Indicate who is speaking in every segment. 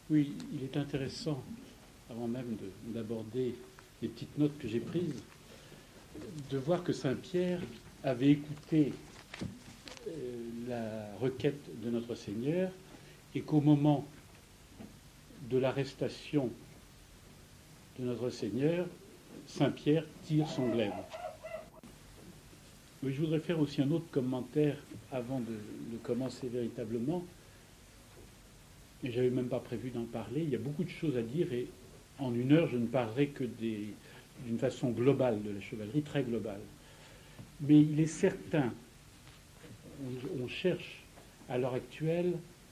Speaker 1: Oui, il est intéressant, avant même d'aborder les petites notes que j'ai prises, de voir que Saint Pierre avait écouté la requête de notre Seigneur et qu'au moment de l'arrestation de notre Seigneur, Saint Pierre tire son glaive. Mais je voudrais faire aussi un autre commentaire avant de commencer véritablement. Et je n'avais même pas prévu d'en parler. Il y a beaucoup de choses à dire et en une heure, je ne parlerai que d'une façon globale de la chevalerie, très globale. Mais il est certain, on cherche à l'heure actuelle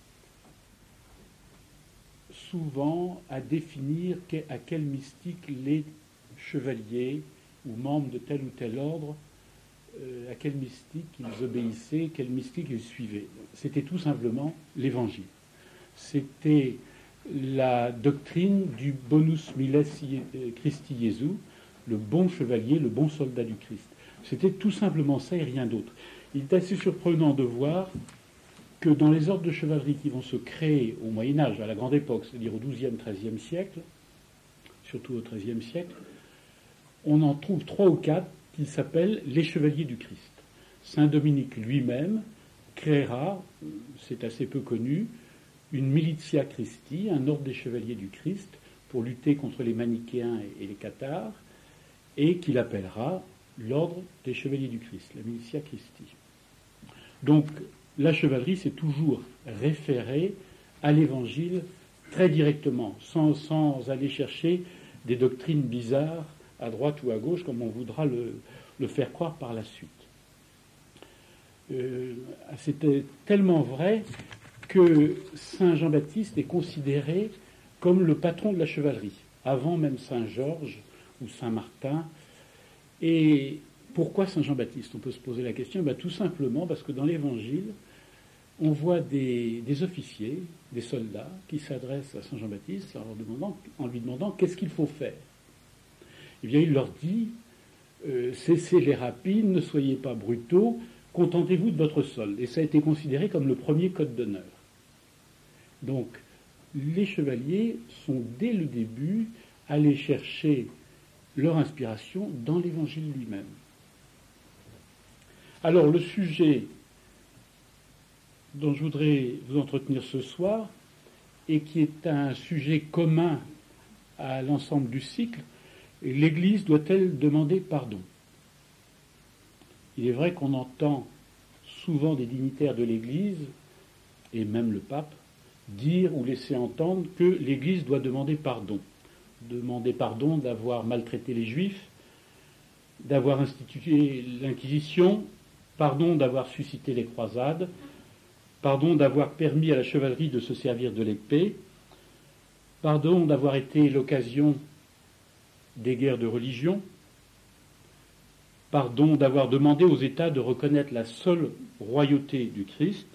Speaker 1: souvent à définir à quel mystique les chevaliers ou membres de tel ou tel ordre, à quel mystique ils obéissaient, quel mystique ils suivaient. C'était tout simplement l'Évangile. C'était la doctrine du bonus miles Christi Jesu, le bon chevalier, le bon soldat du Christ. C'était tout simplement ça et rien d'autre. Il est assez surprenant de voir que dans les ordres de chevalerie qui vont se créer au Moyen-Âge, à la grande époque, c'est-à-dire au XIIe, XIIIe siècle, surtout au XIIIe siècle, on en trouve 3 ou 4 qui s'appellent les chevaliers du Christ. Saint Dominique lui-même créera, c'est assez peu connu, une militia Christi, un ordre des chevaliers du Christ, pour lutter contre les manichéens et les cathares, et qu'il appellera l'ordre des chevaliers du Christ, la militia Christi. Donc, la chevalerie s'est toujours référée à l'Évangile très directement, sans aller chercher des doctrines bizarres à droite ou à gauche, comme on voudra le faire croire par la suite. C'était tellement vrai que Saint Jean-Baptiste est considéré comme le patron de la chevalerie, avant même Saint Georges ou Saint Martin. Et pourquoi Saint Jean-Baptiste? On peut se poser la question. Tout simplement parce que dans l'Évangile, on voit des officiers, des soldats, qui s'adressent à Saint Jean-Baptiste en lui demandant qu'est-ce qu'il faut faire. Eh bien, il leur dit, cessez les rapines, ne soyez pas brutaux, contentez-vous de votre solde. Et ça a été considéré comme le premier code d'honneur. Donc, les chevaliers sont dès le début allés chercher leur inspiration dans l'Évangile lui-même. Alors, le sujet dont je voudrais vous entretenir ce soir, et qui est un sujet commun à l'ensemble du cycle, l'Église doit-elle demander pardon? Il est vrai qu'on entend souvent des dignitaires de l'Église, et même le pape, dire ou laisser entendre que l'Église doit demander pardon. Demander pardon d'avoir maltraité les Juifs, d'avoir institué l'Inquisition, pardon d'avoir suscité les croisades, pardon d'avoir permis à la chevalerie de se servir de l'épée, pardon d'avoir été l'occasion des guerres de religion, pardon d'avoir demandé aux États de reconnaître la seule royauté du Christ,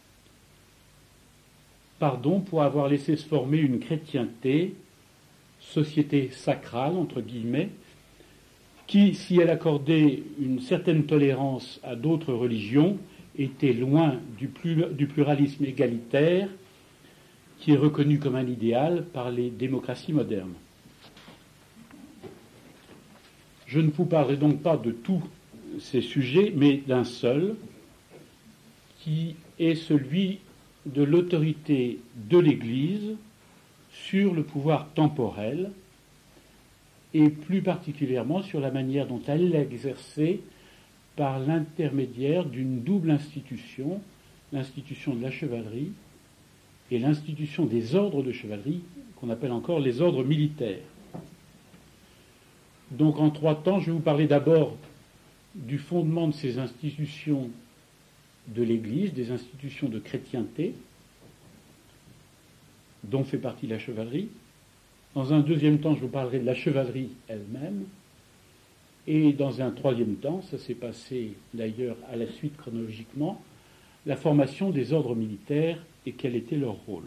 Speaker 1: pardon pour avoir laissé se former une chrétienté, société sacrale, entre guillemets, qui, si elle accordait une certaine tolérance à d'autres religions, était loin du pluralisme égalitaire qui est reconnu comme un idéal par les démocraties modernes. Je ne vous parlerai donc pas de tous ces sujets, mais d'un seul, qui est celui de l'autorité de l'Église sur le pouvoir temporel, et plus particulièrement sur la manière dont elle l'a exercé par l'intermédiaire d'une double institution, l'institution de la chevalerie et l'institution des ordres de chevalerie, qu'on appelle encore les ordres militaires. Donc en 3 temps, je vais vous parler d'abord du fondement de ces institutions de l'Église, des institutions de chrétienté, dont fait partie la chevalerie. Dans un 2e temps, je vous parlerai de la chevalerie elle-même. Et dans un 3e temps, ça s'est passé d'ailleurs à la suite chronologiquement, la formation des ordres militaires et quel était leur rôle.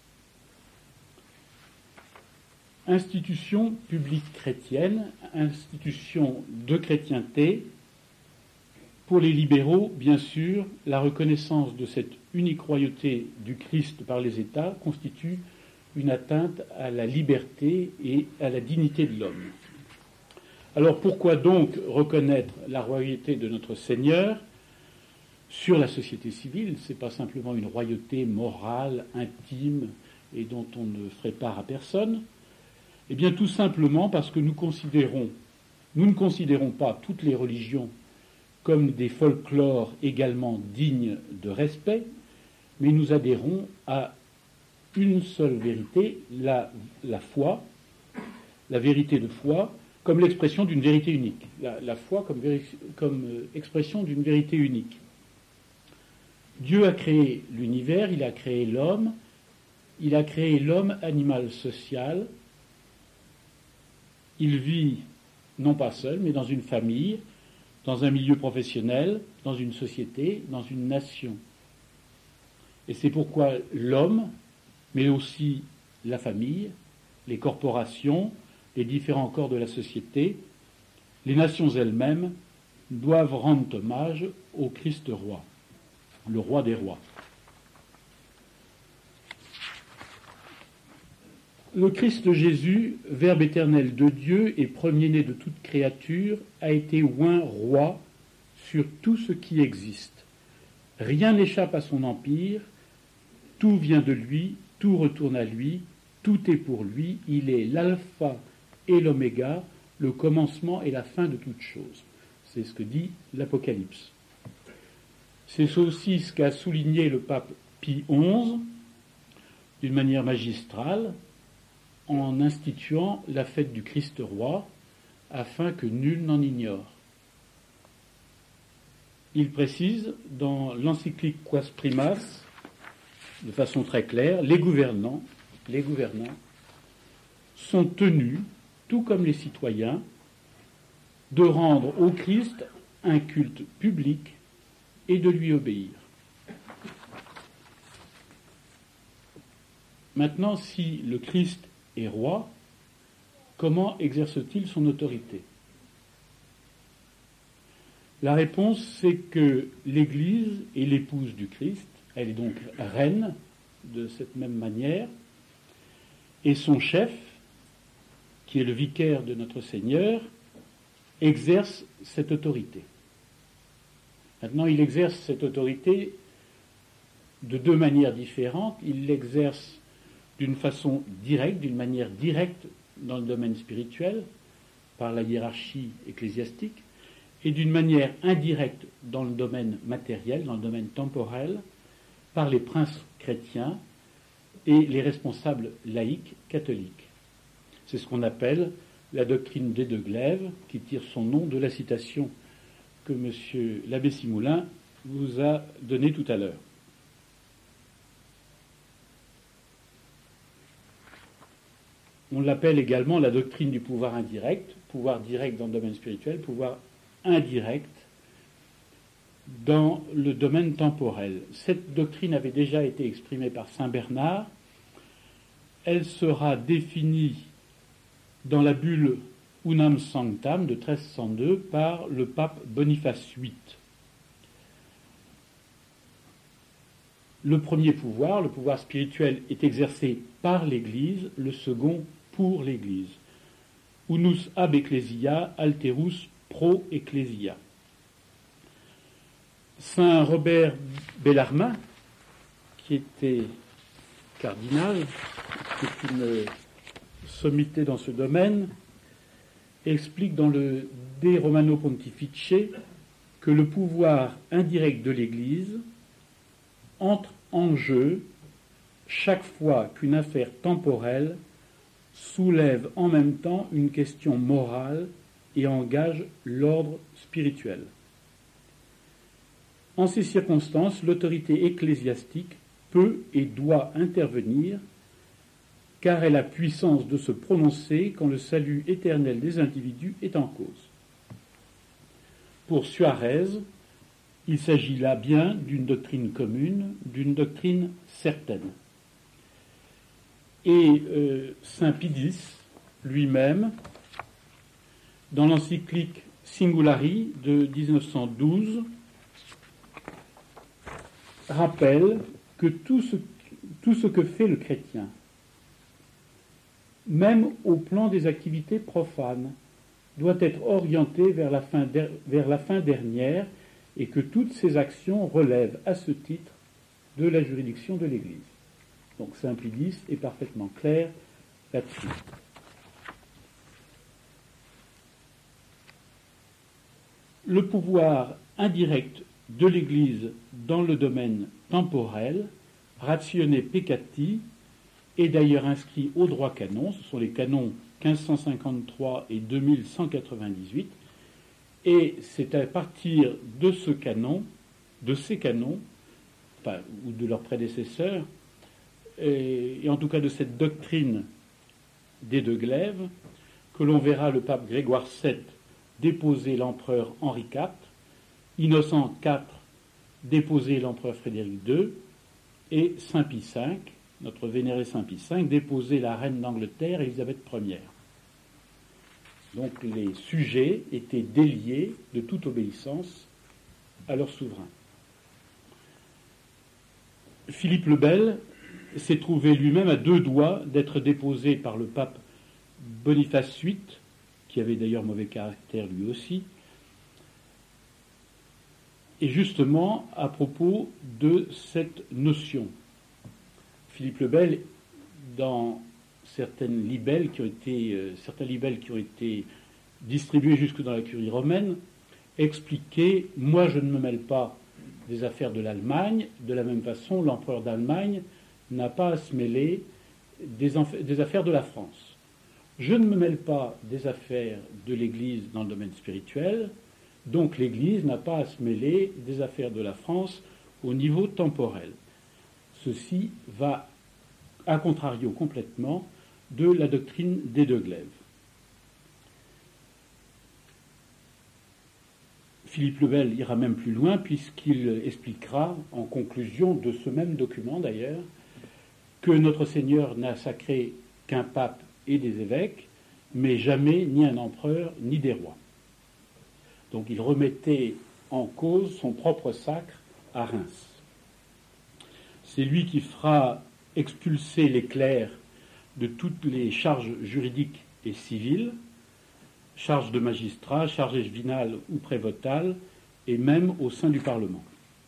Speaker 1: Institution publique chrétienne, institution de chrétienté. Pour les libéraux, bien sûr, la reconnaissance de cette unique royauté du Christ par les États constitue une atteinte à la liberté et à la dignité de l'homme. Alors pourquoi donc reconnaître la royauté de notre Seigneur sur la société civile? Ce n'est pas simplement une royauté morale, intime, et dont on ne ferait part à personne. Eh bien tout simplement parce que nous ne considérons pas toutes les religions comme des folklores également dignes de respect, mais nous adhérons à une seule vérité, la foi, la vérité de foi, comme l'expression d'une vérité unique. La foi comme expression d'une vérité unique. Dieu a créé l'univers, il a créé l'homme animal social. Il vit non pas seul, mais dans une famille, dans un milieu professionnel, dans une société, dans une nation. Et c'est pourquoi l'homme, mais aussi la famille, les corporations, les différents corps de la société, les nations elles-mêmes, doivent rendre hommage au Christ roi, le roi des rois. Le Christ Jésus, Verbe éternel de Dieu et premier-né de toute créature, a été oint roi sur tout ce qui existe. Rien n'échappe à son empire, tout vient de lui, tout retourne à lui, tout est pour lui, il est l'alpha et l'oméga, le commencement et la fin de toute chose. C'est ce que dit l'Apocalypse. C'est aussi ce qu'a souligné le pape Pie XI d'une manière magistrale, en instituant la fête du Christ roi, afin que nul n'en ignore. Il précise dans l'encyclique Quas Primas, de façon très claire, les gouvernants sont tenus, tout comme les citoyens, de rendre au Christ un culte public et de lui obéir. Maintenant, si le Christ est roi, comment exerce-t-il son autorité? La réponse, c'est que l'Église est l'épouse du Christ, elle est donc reine de cette même manière, et son chef, qui est le vicaire de notre Seigneur, exerce cette autorité. Maintenant, il exerce cette autorité de deux manières différentes. Il l'exerce d'une façon directe, d'une manière directe dans le domaine spirituel, par la hiérarchie ecclésiastique, et d'une manière indirecte dans le domaine matériel, dans le domaine temporel, par les princes chrétiens et les responsables laïcs catholiques. C'est ce qu'on appelle la doctrine des deux glaives, qui tire son nom de la citation que M. l'abbé Simoulin vous a donnée tout à l'heure. On l'appelle également la doctrine du pouvoir indirect, pouvoir direct dans le domaine spirituel, pouvoir indirect dans le domaine temporel. Cette doctrine avait déjà été exprimée par saint Bernard. Elle sera définie dans la bulle Unam Sanctam de 1302 par le pape Boniface VIII. Le premier pouvoir, le pouvoir spirituel, est exercé par l'Église, le second pour l'Église. Unus ab ecclesia, alterus pro ecclesia. Saint Robert Bellarmin, qui était cardinal, qui est une sommité dans ce domaine, explique dans le De Romano Pontifice que le pouvoir indirect de l'Église entre en jeu chaque fois qu'une affaire temporelle soulève en même temps une question morale et engage l'ordre spirituel. En ces circonstances, l'autorité ecclésiastique peut et doit intervenir, car elle a puissance de se prononcer quand le salut éternel des individus est en cause. Pour Suarez, il s'agit là bien d'une doctrine commune, d'une doctrine certaine. Et saint Pie X, lui-même, dans l'encyclique Singulari de 1912, rappelle que tout ce que fait le chrétien, même au plan des activités profanes, doit être orienté vers la fin dernière et que toutes ces actions relèvent à ce titre de la juridiction de l'Église. Donc Simplice est parfaitement clair là-dessus. Le pouvoir indirect de l'Église dans le domaine temporel, ratione peccati, est d'ailleurs inscrit au droit canon, ce sont les canons 1553 et 2198, et c'est à partir de ces canons, ou de leurs prédécesseurs, et en tout cas de cette doctrine des deux glaives, que l'on verra le pape Grégoire VII déposer l'empereur Henri IV, Innocent IV déposer l'empereur Frédéric II, et Saint Pie V, notre vénéré Saint Pie V, déposer la reine d'Angleterre Élisabeth Ier. Donc les sujets étaient déliés de toute obéissance à leur souverain. Philippe le Bel s'est trouvé lui-même à 2 doigts d'être déposé par le pape Boniface VIII, qui avait d'ailleurs mauvais caractère lui aussi, et justement à propos de cette notion. Philippe le Bel, dans certains libelles qui ont été distribués jusque dans la curie romaine, expliquait « Moi, je ne me mêle pas des affaires de l'Allemagne, de la même façon, l'empereur d'Allemagne n'a pas à se mêler des affaires de la France. Je ne me mêle pas des affaires de l'Église dans le domaine spirituel, donc l'Église n'a pas à se mêler des affaires de la France au niveau temporel. » Ceci va à contrario complètement de la doctrine des deux glaives. Philippe le Bel ira même plus loin puisqu'il expliquera, en conclusion de ce même document d'ailleurs, que notre Seigneur n'a sacré qu'un pape et des évêques, mais jamais ni un empereur ni des rois. Donc il remettait en cause son propre sacre à Reims. C'est lui qui fera expulser les clercs de toutes les charges juridiques et civiles, charges de magistrat, charges échevinales ou prévôtales, et même au sein du Parlement.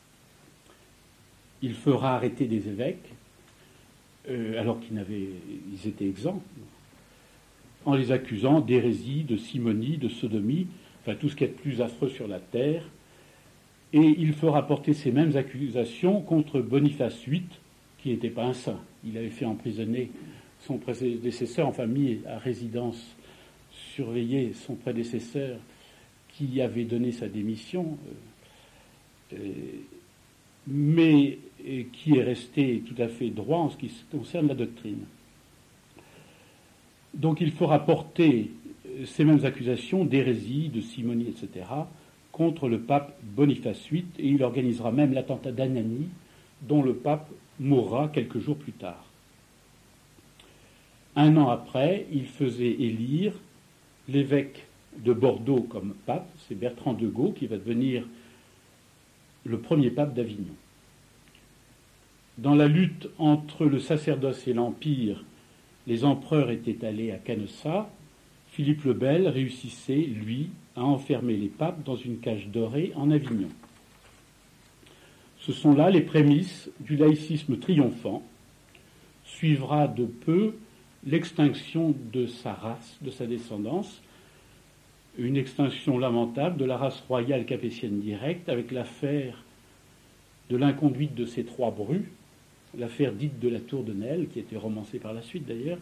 Speaker 1: Il fera arrêter des évêques, alors ils étaient exempts, en les accusant d'hérésie, de simonie, de sodomie, enfin tout ce qui est de plus affreux sur la terre, et il fera porter ces mêmes accusations contre Boniface VIII, qui n'était pas un saint. Il avait fait emprisonner son prédécesseur, enfin mis à résidence surveiller son prédécesseur qui avait donné sa démission, mais qui est resté tout à fait droit en ce qui concerne la doctrine. Donc il fera porter ces mêmes accusations d'hérésie, de simonie, etc., contre le pape Boniface VIII, et il organisera même l'attentat d'Anagni, dont le pape mourra quelques jours plus tard. 1 an après, il faisait élire l'évêque de Bordeaux comme pape, c'est Bertrand de Gaulle qui va devenir le premier pape d'Avignon. Dans la lutte entre le sacerdoce et l'Empire, les empereurs étaient allés à Canossa. Philippe le Bel réussissait, lui, à enfermer les papes dans une cage dorée en Avignon. Ce sont là les prémices du laïcisme triomphant. Suivra de peu l'extinction de sa race, de sa descendance, une extinction lamentable de la race royale capétienne directe, avec l'affaire de l'inconduite de ces 3 brus, l'affaire dite de la Tour de Nesle, qui a été romancée par la suite d'ailleurs,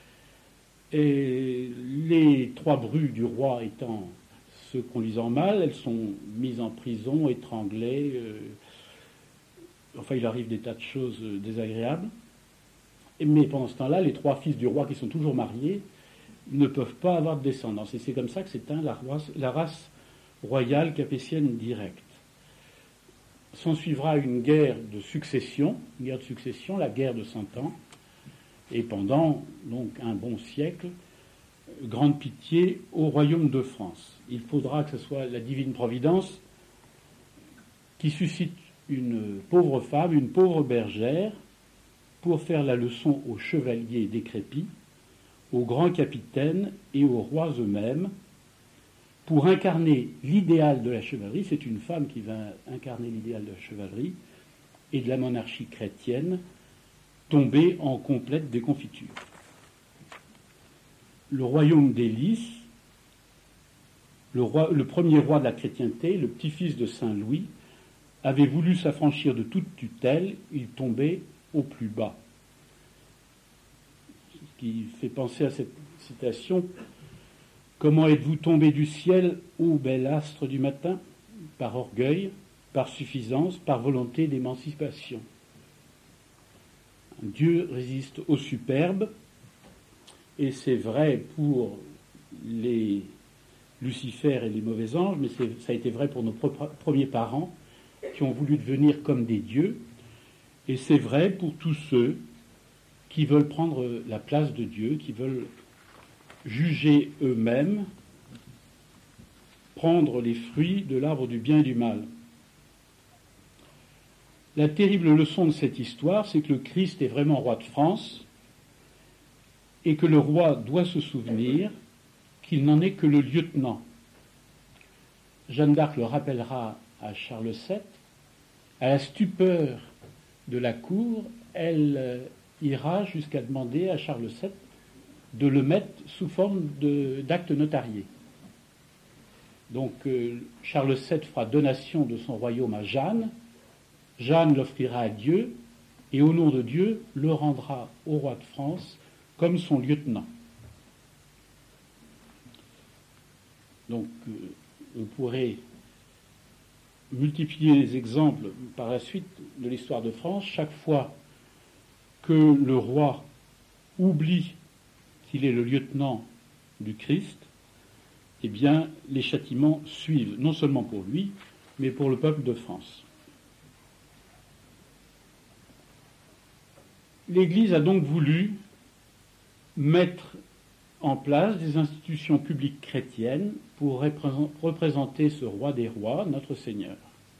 Speaker 1: et les 3 brus du roi étant ceux qu'on lisant mal, elles sont mises en prison, étranglées, enfin il arrive des tas de choses désagréables. Mais pendant ce temps-là, les 3 fils du roi qui sont toujours mariés ne peuvent pas avoir de descendance. Et c'est comme ça que s'éteint la race royale capétienne directe. S'ensuivra une guerre de succession, la guerre de 100 ans, et pendant donc un bon siècle, grande pitié au royaume de France. Il faudra que ce soit la divine providence qui suscite une pauvre femme, une pauvre bergère, pour faire la leçon aux chevaliers décrépits, aux grands capitaines et aux rois eux-mêmes pour incarner l'idéal de la chevalerie. C'est une femme qui va incarner l'idéal de la chevalerie et de la monarchie chrétienne tombée en complète déconfiture. Le royaume des Lys, le premier roi de la chrétienté, le petit-fils de Saint Louis, avait voulu s'affranchir de toute tutelle, il tombait au plus bas. Ce qui fait penser à cette citation: comment êtes-vous tombé du ciel, ô bel astre du matin? Par orgueil, par suffisance, par volonté d'émancipation. Dieu résiste au superbe, et c'est vrai pour les Lucifer et les mauvais anges, mais ça a été vrai pour nos premiers parents qui ont voulu devenir comme des dieux, et c'est vrai pour tous ceux qui veulent prendre la place de Dieu, qui veulent juger eux-mêmes, prendre les fruits de l'arbre du bien et du mal. La terrible leçon de cette histoire, c'est que le Christ est vraiment roi de France et que le roi doit se souvenir qu'il n'en est que le lieutenant. Jeanne d'Arc le rappellera à Charles VII. À la stupeur de la cour, elle ira jusqu'à demander à Charles VII de le mettre sous forme d'acte notarié. Donc Charles VII fera donation de son royaume à Jeanne. Jeanne l'offrira à Dieu, et au nom de Dieu, le rendra au roi de France comme son lieutenant. Donc, vous pourrez multiplier les exemples par la suite de l'histoire de France. Chaque fois que le roi oublie qu'il est le lieutenant du Christ, eh bien, les châtiments suivent, non seulement pour lui, mais pour le peuple de France. L'Église a donc voulu mettre en place des institutions publiques chrétiennes pour représenter ce roi des rois, notre Seigneur.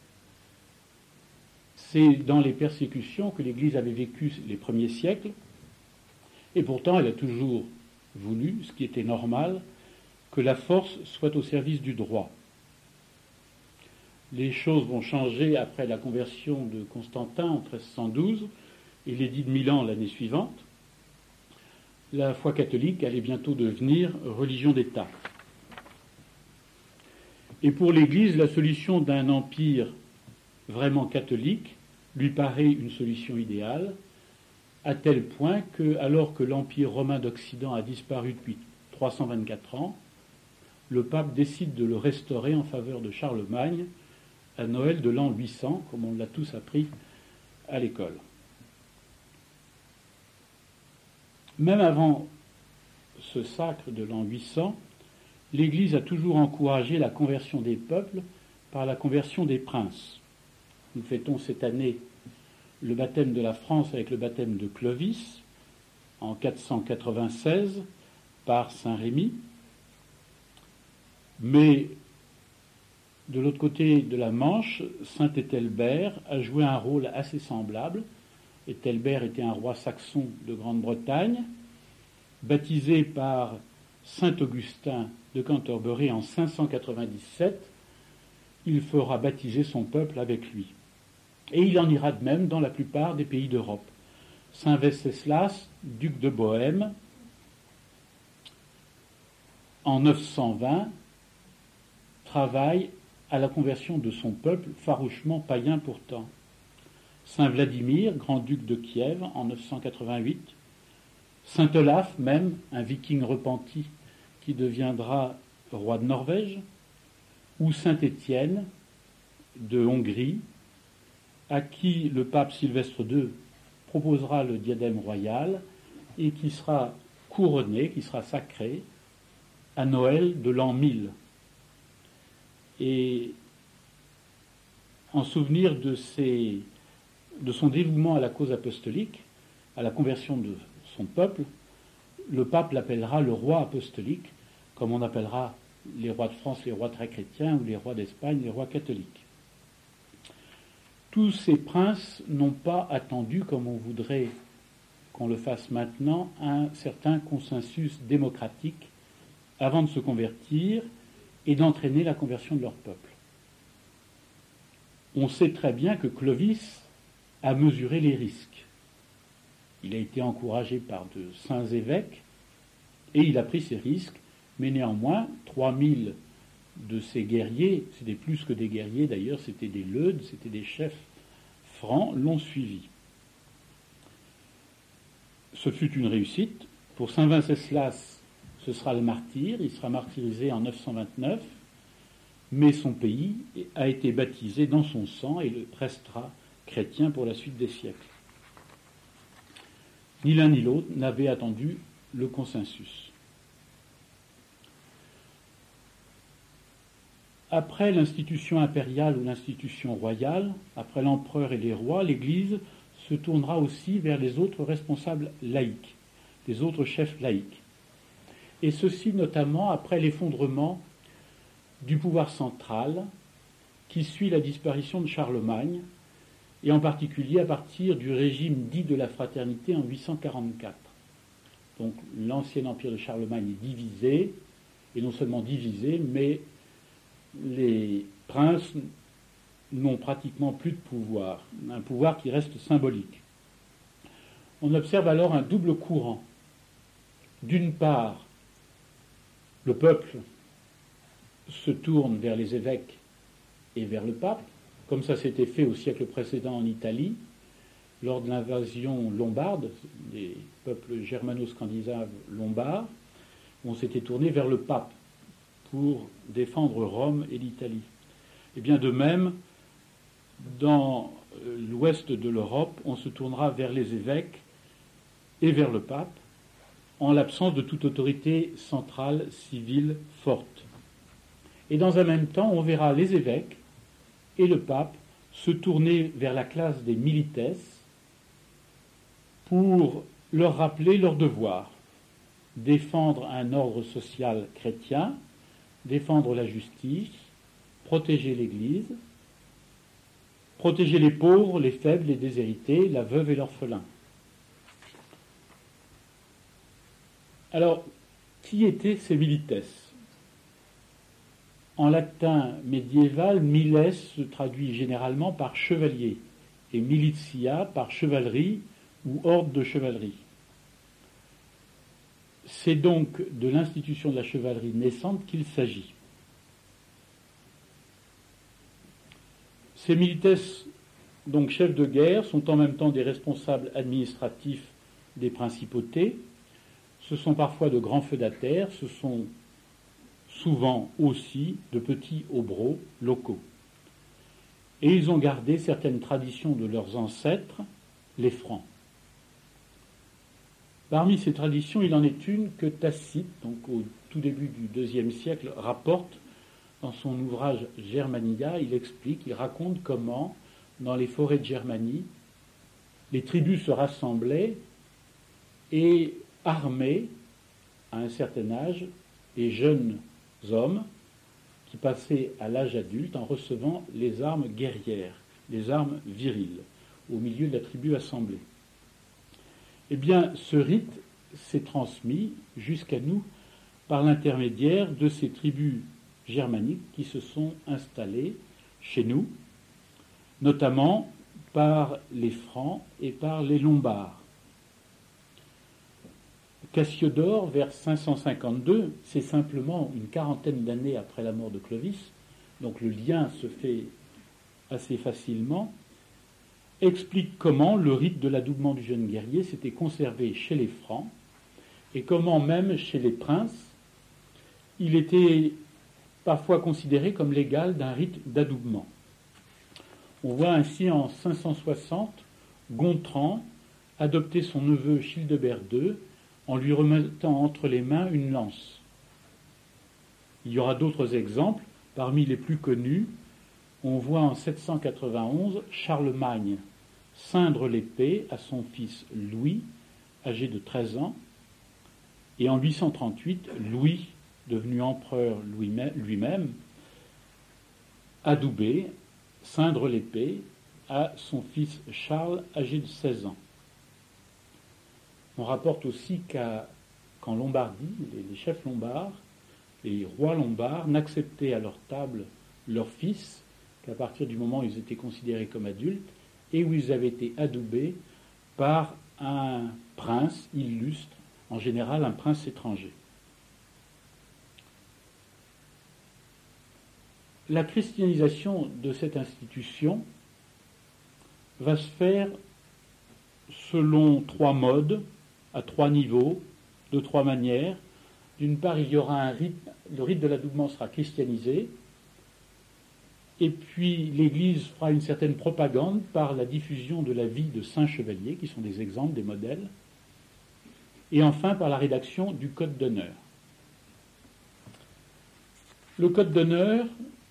Speaker 1: C'est dans les persécutions que l'Église avait vécu les premiers siècles, et pourtant elle a toujours voulu, ce qui était normal, que la force soit au service du droit. Les choses vont changer après la conversion de Constantin en 1312 et l'édit de Milan l'année suivante. La foi catholique allait bientôt devenir religion d'État. Et pour l'Église, la solution d'un empire vraiment catholique lui paraît une solution idéale, à tel point que, alors que l'Empire romain d'Occident a disparu depuis 324 ans, le pape décide de le restaurer en faveur de Charlemagne à Noël de l'an 800, comme on l'a tous appris à l'école. Même avant ce sacre de l'an 800, l'Église a toujours encouragé la conversion des peuples par la conversion des princes. Nous fêtons cette année le baptême de la France avec le baptême de Clovis en 496 par Saint Rémy. Mais de l'autre côté de la Manche, Saint Éthelbert a joué un rôle assez semblable. Éthelbert était un roi saxon de Grande-Bretagne, baptisé par Saint Augustin de Canterbury en 597. Il fera baptiser son peuple avec lui. Et il en ira de même dans la plupart des pays d'Europe. Saint Wenceslas, duc de Bohême, en 920, travaille à la conversion de son peuple, farouchement païen pourtant. Saint Vladimir, grand-duc de Kiev, en 988. Saint Olaf, même, un viking repenti qui deviendra roi de Norvège. Ou Saint Étienne, de Hongrie, à qui le pape Sylvestre II proposera le diadème royal et qui sera couronné, qui sera sacré à Noël de l'an 1000. Et en souvenir de son dévouement à la cause apostolique, à la conversion de son peuple, le pape l'appellera le roi apostolique, comme on appellera les rois de France les rois très chrétiens ou les rois d'Espagne les rois catholiques. Tous ces princes n'ont pas attendu, comme on voudrait qu'on le fasse maintenant, un certain consensus démocratique avant de se convertir et d'entraîner la conversion de leur peuple. On sait très bien que Clovis a mesuré les risques. Il a été encouragé par de saints évêques et il a pris ses risques, mais néanmoins, 3000 de ces guerriers, c'était plus que des guerriers d'ailleurs, c'était des leudes, c'était des chefs francs, l'ont suivi. Ce fut une réussite. Pour saint Venceslas, ce sera le martyr, il sera martyrisé en 929, mais son pays a été baptisé dans son sang et restera chrétien pour la suite des siècles. Ni l'un ni l'autre n'avait attendu le consensus. Après l'institution impériale ou l'institution royale, après l'empereur et les rois, l'Église se tournera aussi vers les autres responsables laïcs, les autres chefs laïcs. Et ceci notamment après l'effondrement du pouvoir central qui suit la disparition de Charlemagne, et en particulier à partir du régime dit de la fraternité en 844. Donc l'ancien empire de Charlemagne est divisé, et non seulement divisé, mais les princes n'ont pratiquement plus de pouvoir, un pouvoir qui reste symbolique. On observe alors un double courant. D'une part, le peuple se tourne vers les évêques et vers le pape, comme ça s'était fait au siècle précédent en Italie, lors de l'invasion lombarde, des peuples germano-scandinaves lombards, on s'était tourné vers le pape pour défendre Rome et l'Italie. Et bien de même, dans l'ouest de l'Europe, on se tournera vers les évêques et vers le pape, en l'absence de toute autorité centrale civile forte. Et dans un même temps, on verra les évêques et le pape se tourner vers la classe des milites pour leur rappeler leur devoir, défendre un ordre social chrétien, défendre la justice, protéger l'Église, protéger les pauvres, les faibles, les déshérités, la veuve et l'orphelin. Alors, qui étaient ces milites ? En latin médiéval, miles se traduit généralement par chevalier et militia par chevalerie ou ordre de chevalerie. C'est donc de l'institution de la chevalerie naissante qu'il s'agit. Ces milites, donc chefs de guerre, sont en même temps des responsables administratifs des principautés. Ce sont parfois de grands feudataires, ce sont souvent aussi de petits hobereaux locaux. Et ils ont gardé certaines traditions de leurs ancêtres, les Francs. Parmi ces traditions, il en est une que Tacite, donc au tout début du IIe siècle, rapporte dans son ouvrage Germania. Il explique, il raconte comment, dans les forêts de Germanie, les tribus se rassemblaient et armaient, à un certain âge, les jeunes hommes qui passaient à l'âge adulte en recevant les armes guerrières, les armes viriles, au milieu de la tribu assemblée. Eh bien, ce rite s'est transmis jusqu'à nous par l'intermédiaire de ces tribus germaniques qui se sont installées chez nous, notamment par les Francs et par les Lombards. Cassiodore, vers 552, c'est simplement une quarantaine d'années après la mort de Clovis, donc le lien se fait assez facilement, explique comment le rite de l'adoubement du jeune guerrier s'était conservé chez les Francs et comment même chez les princes, il était parfois considéré comme l'égal d'un rite d'adoubement. On voit ainsi en 560 Gontran adopter son neveu Childebert II en lui remettant entre les mains une lance. Il y aura d'autres exemples. Parmi les plus connus, on voit en 791 Charlemagne ceindre l'épée à son fils Louis, âgé de 13 ans, et en 838, Louis, devenu empereur lui-même, adouber, ceindre l'épée à son fils Charles, âgé de 16 ans. On rapporte aussi qu'en Lombardie, les chefs lombards, les rois lombards n'acceptaient à leur table leurs fils qu'à partir du moment où ils étaient considérés comme adultes et où ils avaient été adoubés par un prince illustre, en général un prince étranger. La christianisation de cette institution va se faire selon 3 modes, à 3 niveaux, de 3 manières. D'une part, il y aura un rite, le rite de l'adoubement sera christianisé, et puis l'Église fera une certaine propagande par la diffusion de la vie de saints chevaliers, qui sont des exemples, des modèles, et enfin par la rédaction du Code d'honneur. Le Code d'honneur,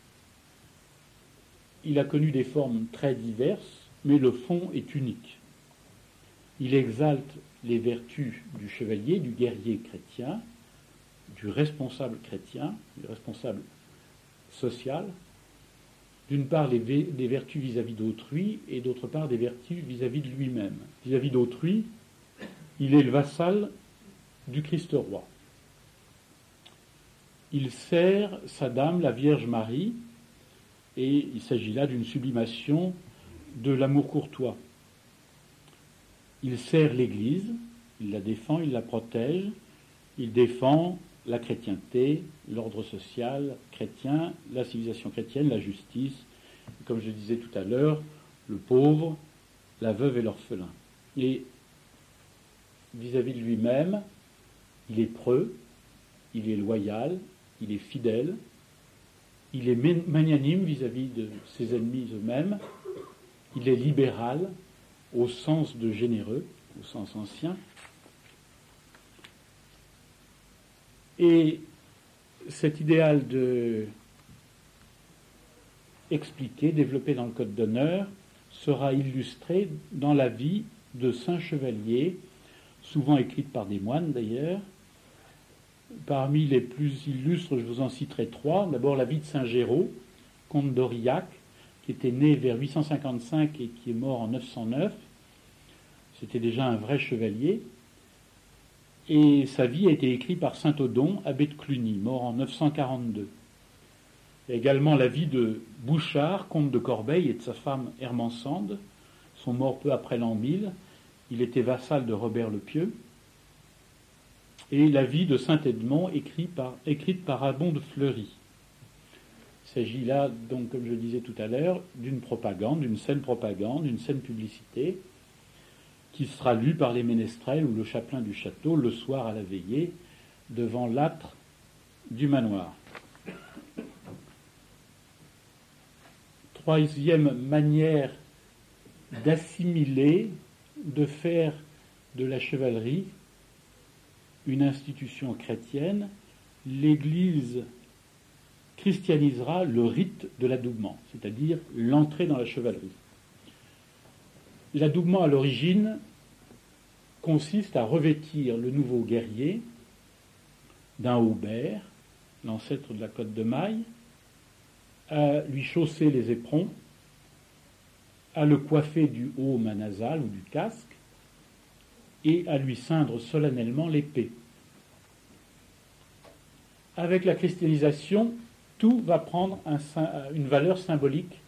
Speaker 1: il a connu des formes très diverses, mais le fond est unique. Il exalte les vertus du chevalier, du guerrier chrétien, du responsable chrétien, du responsable social, d'une part des vertus vis-à-vis d'autrui et d'autre part des vertus vis-à-vis de lui-même. Vis-à-vis d'autrui, il est le vassal du Christ roi. Il sert sa dame, la Vierge Marie, et il s'agit là d'une sublimation de l'amour courtois. Il sert l'Église, il la défend, il la protège, il défend la chrétienté, l'ordre social chrétien, la civilisation chrétienne, la justice, et comme je le disais tout à l'heure, le pauvre, la veuve et l'orphelin. Et vis-à-vis de lui-même, il est preux, il est loyal, il est fidèle, il est magnanime vis-à-vis de ses ennemis eux-mêmes, il est libéral au sens de généreux, au sens ancien. Et cet idéal expliqué, développé dans le Code d'honneur, sera illustré dans la vie de saints chevaliers, souvent écrite par des moines d'ailleurs. Parmi les plus illustres, je vous en citerai 3. D'abord la vie de saint Géraud, comte d'Aurillac, qui était né vers 855 et qui est mort en 909. C'était déjà un vrai chevalier. Et sa vie a été écrite par saint Odon, abbé de Cluny, mort en 942. Il y a également la vie de Bouchard, comte de Corbeil, et de sa femme Hermansande. Ils sont morts peu après l'an 1000. Il était vassal de Robert le Pieux. Et la vie de saint Edmond, écrite par Abbon de Fleury. Il s'agit là, donc, comme je le disais tout à l'heure, d'une propagande, d'une saine propagande, d'une saine publicité, qui sera lue par les ménestrels ou le chapelain du château le soir à la veillée, devant l'âtre du manoir. Troisième manière d'assimiler, de faire de la chevalerie une institution chrétienne, l'Église christianisera le rite de l'adoubement, c'est-à-dire l'entrée dans la chevalerie. L'adoubement à l'origine consiste à revêtir le nouveau guerrier d'un haubert, l'ancêtre de la cotte de maille, à lui chausser les éperons, à le coiffer du haume nasal ou du casque, et à lui ceindre solennellement l'épée. Avec la christianisation, tout va prendre une valeur symbolique,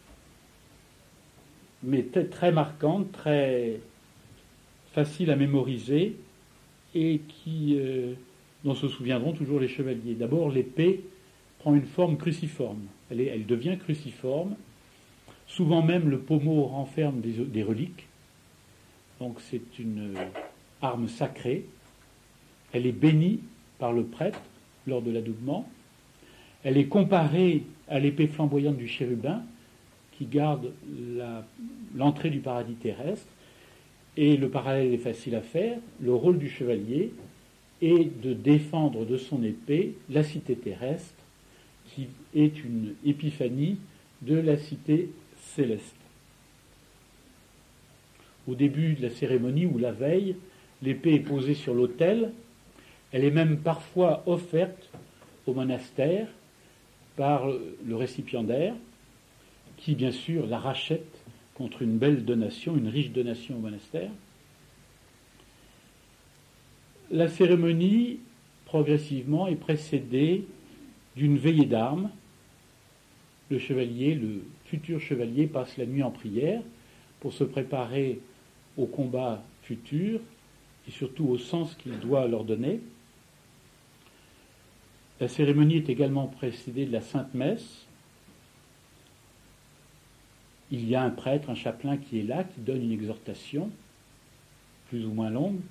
Speaker 1: mais très marquante, très facile à mémoriser, et dont se souviendront toujours les chevaliers. D'abord, l'épée prend une forme cruciforme. Elle devient cruciforme. Souvent même, le pommeau renferme des reliques. Donc c'est une arme sacrée. Elle est bénie par le prêtre lors de l'adoubement. Elle est comparée à l'épée flamboyante du chérubin qui garde l'entrée du paradis terrestre. Et le parallèle est facile à faire. Le rôle du chevalier est de défendre de son épée la cité terrestre qui est une épiphanie de la cité céleste. Au début de la cérémonie ou la veille, l'épée est posée sur l'autel. Elle est même parfois offerte au monastère par le récipiendaire qui, bien sûr, la rachète contre une belle donation, une riche donation au monastère. La cérémonie, progressivement, est précédée d'une veillée d'armes. Le futur chevalier passe la nuit en prière pour se préparer au combat futur et surtout au sens qu'il doit leur donner. La cérémonie est également précédée de la Sainte Messe. Il y a un prêtre, un chapelain qui est là, qui donne une exhortation, plus ou moins longue.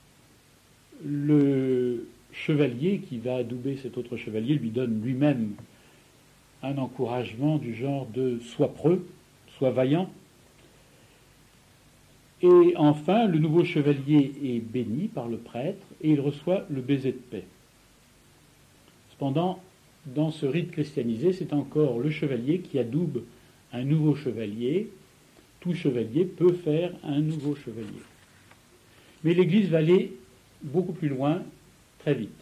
Speaker 1: Le chevalier qui va adouber cet autre chevalier lui donne lui-même un encouragement du genre de « sois preux, sois vaillant ». Et enfin, le nouveau chevalier est béni par le prêtre et il reçoit le baiser de paix. Cependant, dans ce rite christianisé, c'est encore le chevalier qui adoube un nouveau chevalier. Tout chevalier peut faire un nouveau chevalier. Mais l'Église va aller beaucoup plus loin, très vite.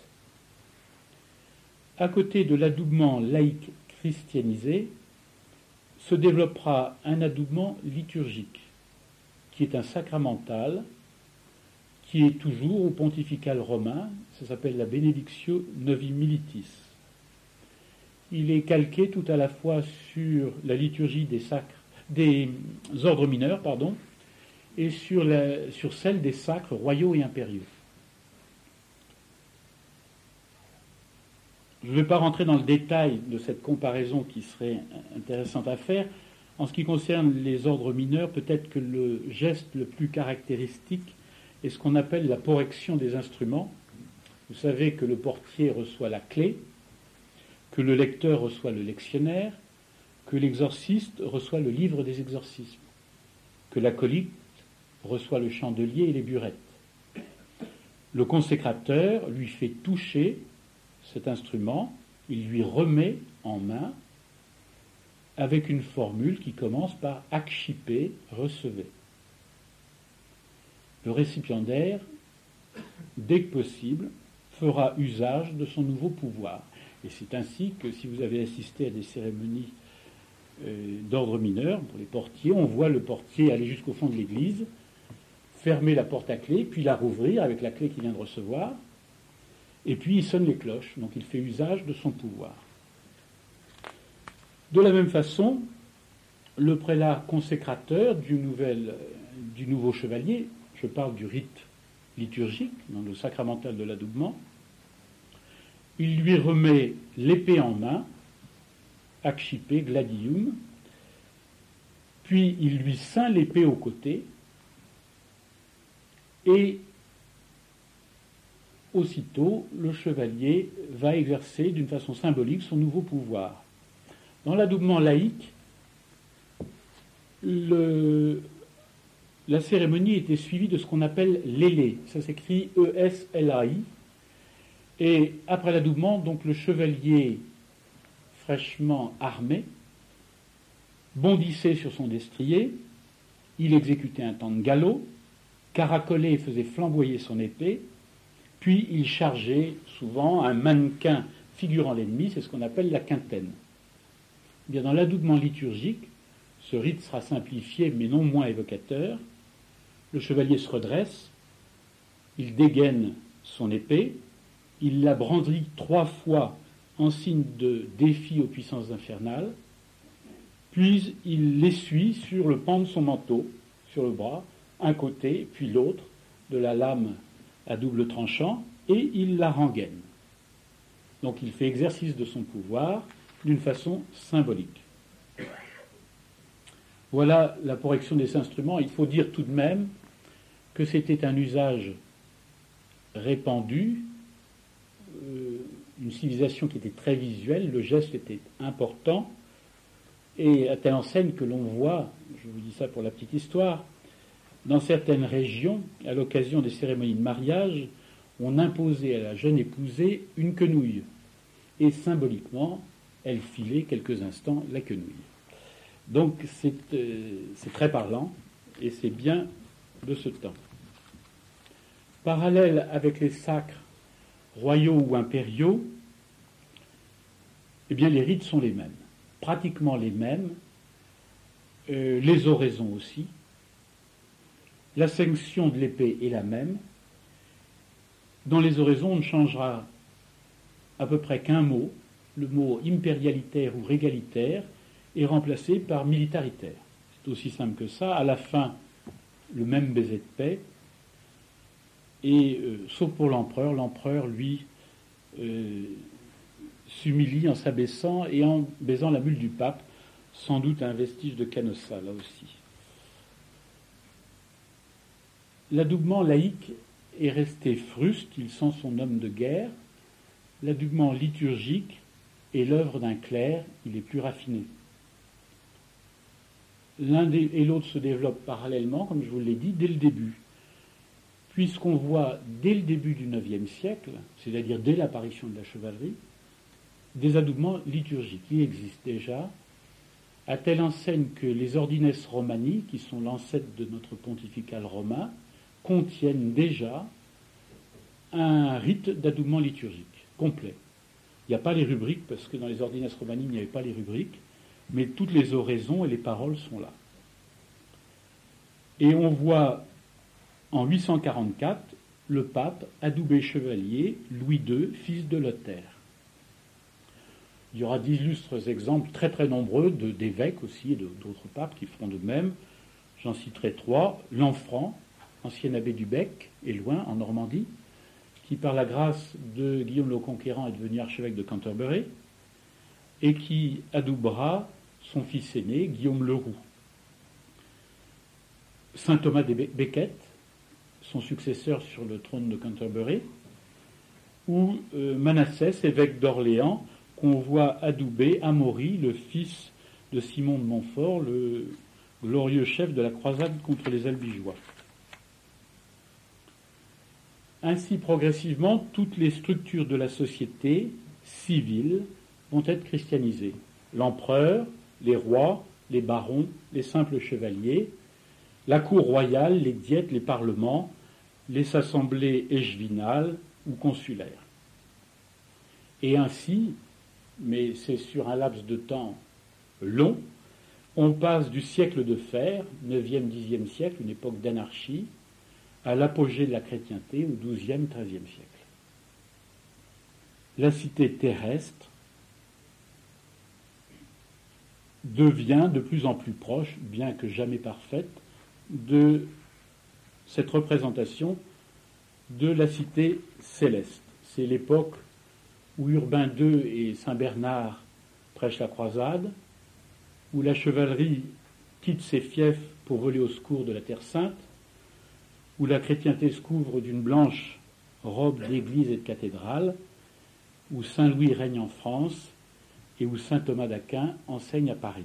Speaker 1: À côté de l'adoubement laïque christianisé, se développera un adoubement liturgique, qui est un sacramental, qui est toujours au pontifical romain, ça s'appelle la Benedictio Novi Militis. Il est calqué tout à la fois sur la liturgie des ordres mineurs, et sur celle des sacres royaux et impériaux. Je ne vais pas rentrer dans le détail de cette comparaison qui serait intéressante à faire. En ce qui concerne les ordres mineurs, peut-être que le geste le plus caractéristique est ce qu'on appelle la porrection des instruments. Vous savez que le portier reçoit la clé, que le lecteur reçoit le lectionnaire, que l'exorciste reçoit le livre des exorcismes, que l'acolyte reçoit le chandelier et les burettes. Le consécrateur lui fait toucher cet instrument, il lui remet en main avec une formule qui commence par « accipe, recevez ». Le récipiendaire, dès que possible, fera usage de son nouveau pouvoir. Et c'est ainsi que si vous avez assisté à des cérémonies d'ordre mineur, pour les portiers, on voit le portier aller jusqu'au fond de l'église, fermer la porte à clé, puis la rouvrir avec la clé qu'il vient de recevoir, et puis il sonne les cloches, donc il fait usage de son pouvoir. De la même façon, le prélat consécrateur du nouveau chevalier, je parle du rite liturgique, dans le sacramental de l'adoubement, il lui remet l'épée en main, accipe gladium, puis il lui ceint l'épée au côté, et aussitôt, le chevalier va exercer d'une façon symbolique son nouveau pouvoir. Dans l'adoubement laïque, la cérémonie était suivie de ce qu'on appelle l'élé. Ça s'écrit E-S-L-A-I. Et après l'adoubement, donc le chevalier fraîchement armé bondissait sur son destrier, il exécutait un temps de galop, caracolait et faisait flamboyer son épée, puis il chargeait souvent un mannequin figurant l'ennemi, c'est ce qu'on appelle la quintaine. Eh bien, dans l'adoubement liturgique, ce rite sera simplifié mais non moins évocateur. Le chevalier se redresse, il dégaine son épée, il la brandit 3 fois en signe de défi aux puissances infernales, puis il l'essuie sur le pan de son manteau, sur le bras, un côté puis l'autre de la lame à double tranchant, et il la rengaine. Donc il fait exercice de son pouvoir d'une façon symbolique. Voilà la porrection des instruments. Il faut dire tout de même que c'était un usage répandu, une civilisation qui était très visuelle, le geste était important, et à telle enseigne que l'on voit, je vous dis ça pour la petite histoire, dans certaines régions, à l'occasion des cérémonies de mariage, on imposait à la jeune épousée une quenouille, et symboliquement, elle filait quelques instants la quenouille. Donc c'est très parlant, et c'est bien de ce temps. Parallèle avec les sacres royaux ou impériaux, eh bien les rites sont les mêmes, pratiquement les mêmes, les oraisons aussi. La sanction de l'épée est la même. Dans les oraisons, on ne changera à peu près qu'un mot. Le mot impérialitaire ou régalitaire est remplacé par militaritaire. C'est aussi simple que ça. À la fin, le même baiser de paix. Et sauf pour l'empereur, lui, s'humilie en s'abaissant et en baisant la mule du pape, sans doute un vestige de Canossa, là aussi. L'adoubement laïque est resté fruste, il sent son homme de guerre. L'adoubement liturgique est l'œuvre d'un clerc, il est plus raffiné. L'un et l'autre se développent parallèlement, comme je vous l'ai dit, dès le début. Puisqu'on voit dès le début du IXe siècle, c'est-à-dire dès l'apparition de la chevalerie, des adoubements liturgiques. Il existe déjà, à telle enseigne que les ordines romani, qui sont l'ancêtre de notre pontifical romain, contiennent déjà un rite d'adoubement liturgique complet. Il n'y a pas les rubriques, parce que dans les ordines romani, il n'y avait pas les rubriques, mais toutes les oraisons et les paroles sont là. Et on voit en 844 le pape adoubé chevalier Louis II, fils de Lothaire. Il y aura d'illustres exemples très très nombreux d'évêques aussi et d'autres papes qui feront de même. J'en citerai 3. Lanfranc, ancien abbé du Bec, et loin, en Normandie, qui par la grâce de Guillaume le Conquérant est devenu archevêque de Canterbury, et qui adoubera son fils aîné, Guillaume le Roux. Saint Thomas de Becket, son successeur sur le trône de Canterbury, ou Manassès, évêque d'Orléans, qu'on voit adouber Amaury, le fils de Simon de Montfort, le glorieux chef de la croisade contre les Albigeois. Ainsi, progressivement, toutes les structures de la société civile vont être christianisées. L'empereur, les rois, les barons, les simples chevaliers, la cour royale, les diètes, les parlements, les assemblées échevinales ou consulaires. Et ainsi, mais c'est sur un laps de temps long, on passe du siècle de fer, 9e, 10e siècle, une époque d'anarchie, à l'apogée de la chrétienté au 12e, 13e siècle. La cité terrestre devient de plus en plus proche, bien que jamais parfaite, de cette représentation de la cité céleste. C'est l'époque où Urbain II et Saint Bernard prêchent la croisade, où la chevalerie quitte ses fiefs pour voler au secours de la Terre Sainte, où la chrétienté se couvre d'une blanche robe d'église et de cathédrale, où Saint Louis règne en France et où Saint Thomas d'Aquin enseigne à Paris.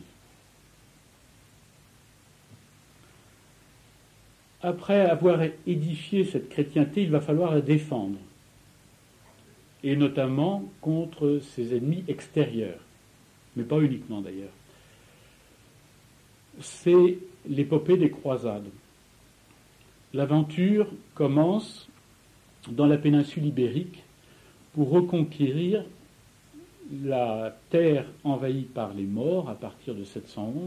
Speaker 1: Après avoir édifié cette chrétienté, il va falloir la défendre, et notamment contre ses ennemis extérieurs, mais pas uniquement d'ailleurs. C'est l'épopée des croisades. L'aventure commence dans la péninsule ibérique pour reconquérir la terre envahie par les Maures à partir de 711.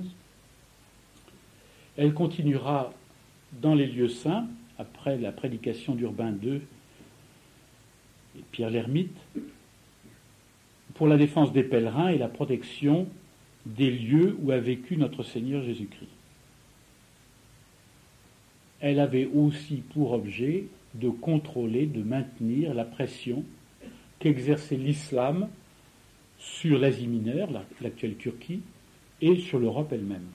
Speaker 1: Elle continuera dans les lieux saints, après la prédication d'Urbain II et Pierre l'Ermite, pour la défense des pèlerins et la protection des lieux où a vécu notre Seigneur Jésus-Christ. Elle avait aussi pour objet de contrôler, de maintenir la pression qu'exerçait l'islam sur l'Asie mineure, l'actuelle Turquie, et sur l'Europe elle-même.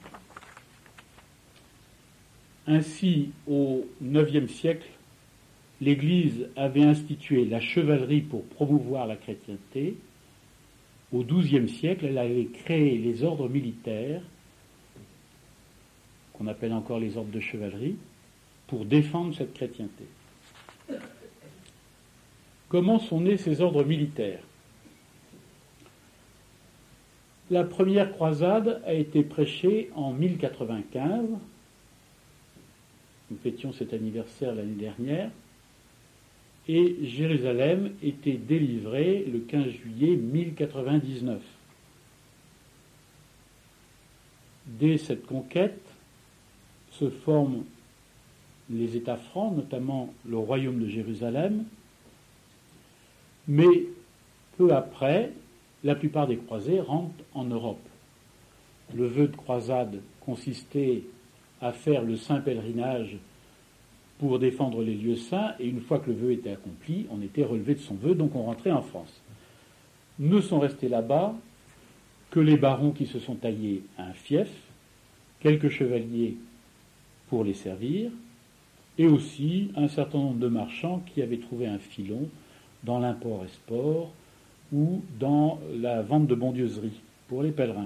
Speaker 1: Ainsi, au IXe siècle, l'Église avait institué la chevalerie pour promouvoir la chrétienté. Au XIIe siècle, elle avait créé les ordres militaires, qu'on appelle encore les ordres de chevalerie, pour défendre cette chrétienté. Comment sont nés ces ordres militaires ? La première croisade a été prêchée en 1095. Nous fêtions cet anniversaire l'année dernière. Et Jérusalem était délivrée le 15 juillet 1099. Dès cette conquête se forment les États francs, notamment le royaume de Jérusalem, Mais peu après, la plupart des croisés rentrent en Europe. Le vœu de croisade consistait à faire le saint pèlerinage pour défendre les lieux saints, et une fois que le vœu était accompli, on était relevé de son vœu, donc on rentrait en France. Ne sont restés là-bas que les barons qui se sont taillés un fief, quelques chevaliers pour les servir, et aussi un certain nombre de marchands qui avaient trouvé un filon dans l'import-export ou dans la vente de bondieuseries pour les pèlerins.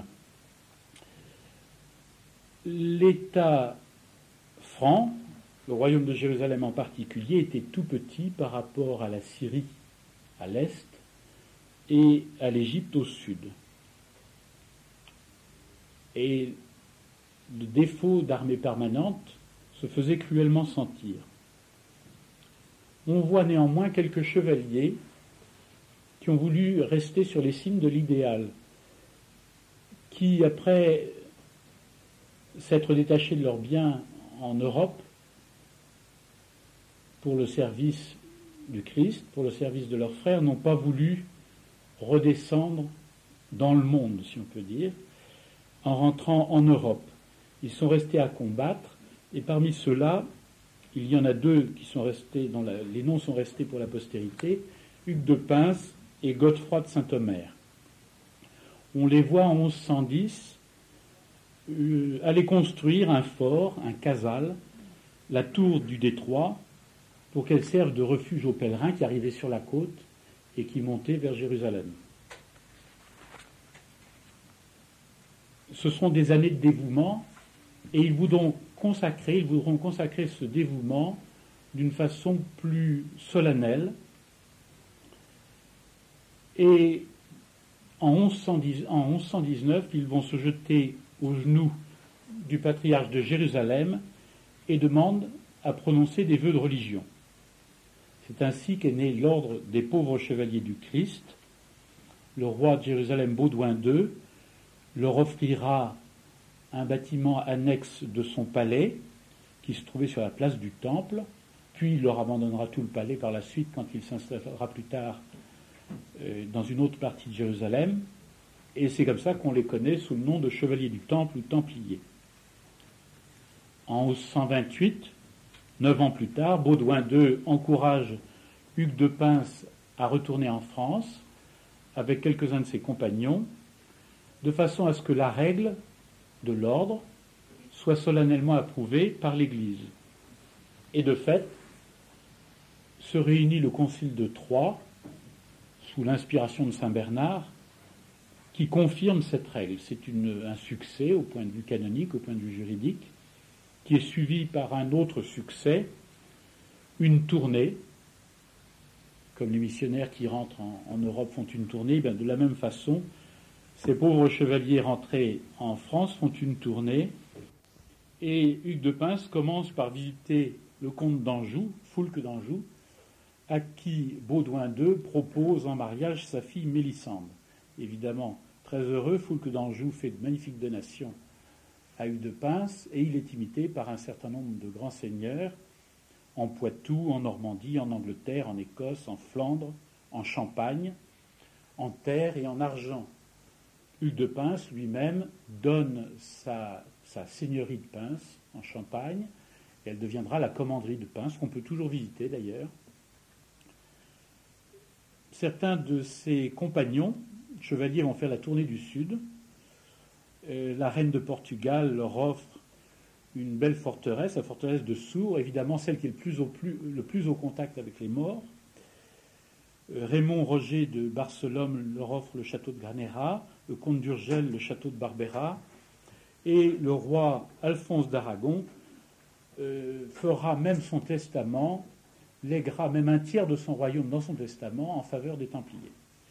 Speaker 1: L'État franc, le royaume de Jérusalem en particulier, était tout petit par rapport à la Syrie à l'est et à l'Égypte au sud. Et le défaut d'armée permanente se faisait cruellement sentir. On voit néanmoins quelques chevaliers qui ont voulu rester sur les cimes de l'idéal, qui, après s'être détachés de leurs biens en Europe, pour le service du Christ, pour le service de leurs frères, n'ont pas voulu redescendre dans le monde, si on peut dire, en rentrant en Europe. Ils sont restés à combattre, et parmi ceux-là, il y en a deux qui sont restés, les noms sont restés pour la postérité, Hugues de Pins et Godefroy de Saint-Omer. On les voit en 1110 aller construire un fort, un casal, la tour du Détroit, pour qu'elle serve de refuge aux pèlerins qui arrivaient sur la côte et qui montaient vers Jérusalem. Ce sont des années de dévouement, et ils voudront consacrer ce dévouement d'une façon plus solennelle. Et en 1119, ils vont se jeter aux genoux du patriarche de Jérusalem et demandent à prononcer des vœux de religion. C'est ainsi qu'est né l'ordre des pauvres chevaliers du Christ. Le roi de Jérusalem, Baudouin II, leur offrira un bâtiment annexe de son palais qui se trouvait sur la place du Temple, puis il leur abandonnera tout le palais par la suite quand il s'installera plus tard dans une autre partie de Jérusalem, et c'est comme ça qu'on les connaît sous le nom de chevaliers du Temple ou templiers. En 1128, 9 ans plus tard, Baudouin II encourage Hugues de Pins à retourner en France avec quelques-uns de ses compagnons, de façon à ce que la règle de l'ordre soit solennellement approuvée par l'Église. Et de fait, se réunit le concile de Troyes, sous l'inspiration de saint Bernard, qui confirme cette règle. C'est un succès au point de vue canonique, au point de vue juridique, qui est suivi par un autre succès, une tournée, comme les missionnaires qui rentrent en Europe font une tournée, de la même façon, ces pauvres chevaliers rentrés en France font une tournée, et Hugues de Pins commence par visiter le comte d'Anjou, Foulques d'Anjou, à qui Baudouin II propose en mariage sa fille Mélisande. Évidemment, très heureux, Foulques d'Anjou fait de magnifiques donations à Hugues de Pins, et il est imité par un certain nombre de grands seigneurs en Poitou, en Normandie, en Angleterre, en Écosse, en Flandre, en Champagne, en terre et en argent. Hugues de Pins lui-même donne sa seigneurie de Pins en Champagne, et elle deviendra la commanderie de Pins, qu'on peut toujours visiter d'ailleurs. Certains de ses compagnons, chevaliers, vont faire la tournée du Sud. La reine de Portugal leur offre une belle forteresse, la forteresse de Sours, évidemment celle qui est le plus au contact avec les morts. Raymond Roger de Barcelone leur offre le château de Granera, le comte d'Urgel le château de Barbera, et le roi Alphonse d'Aragon fera même son testament, lèguera même un tiers de son royaume dans son testament en faveur des Templiers.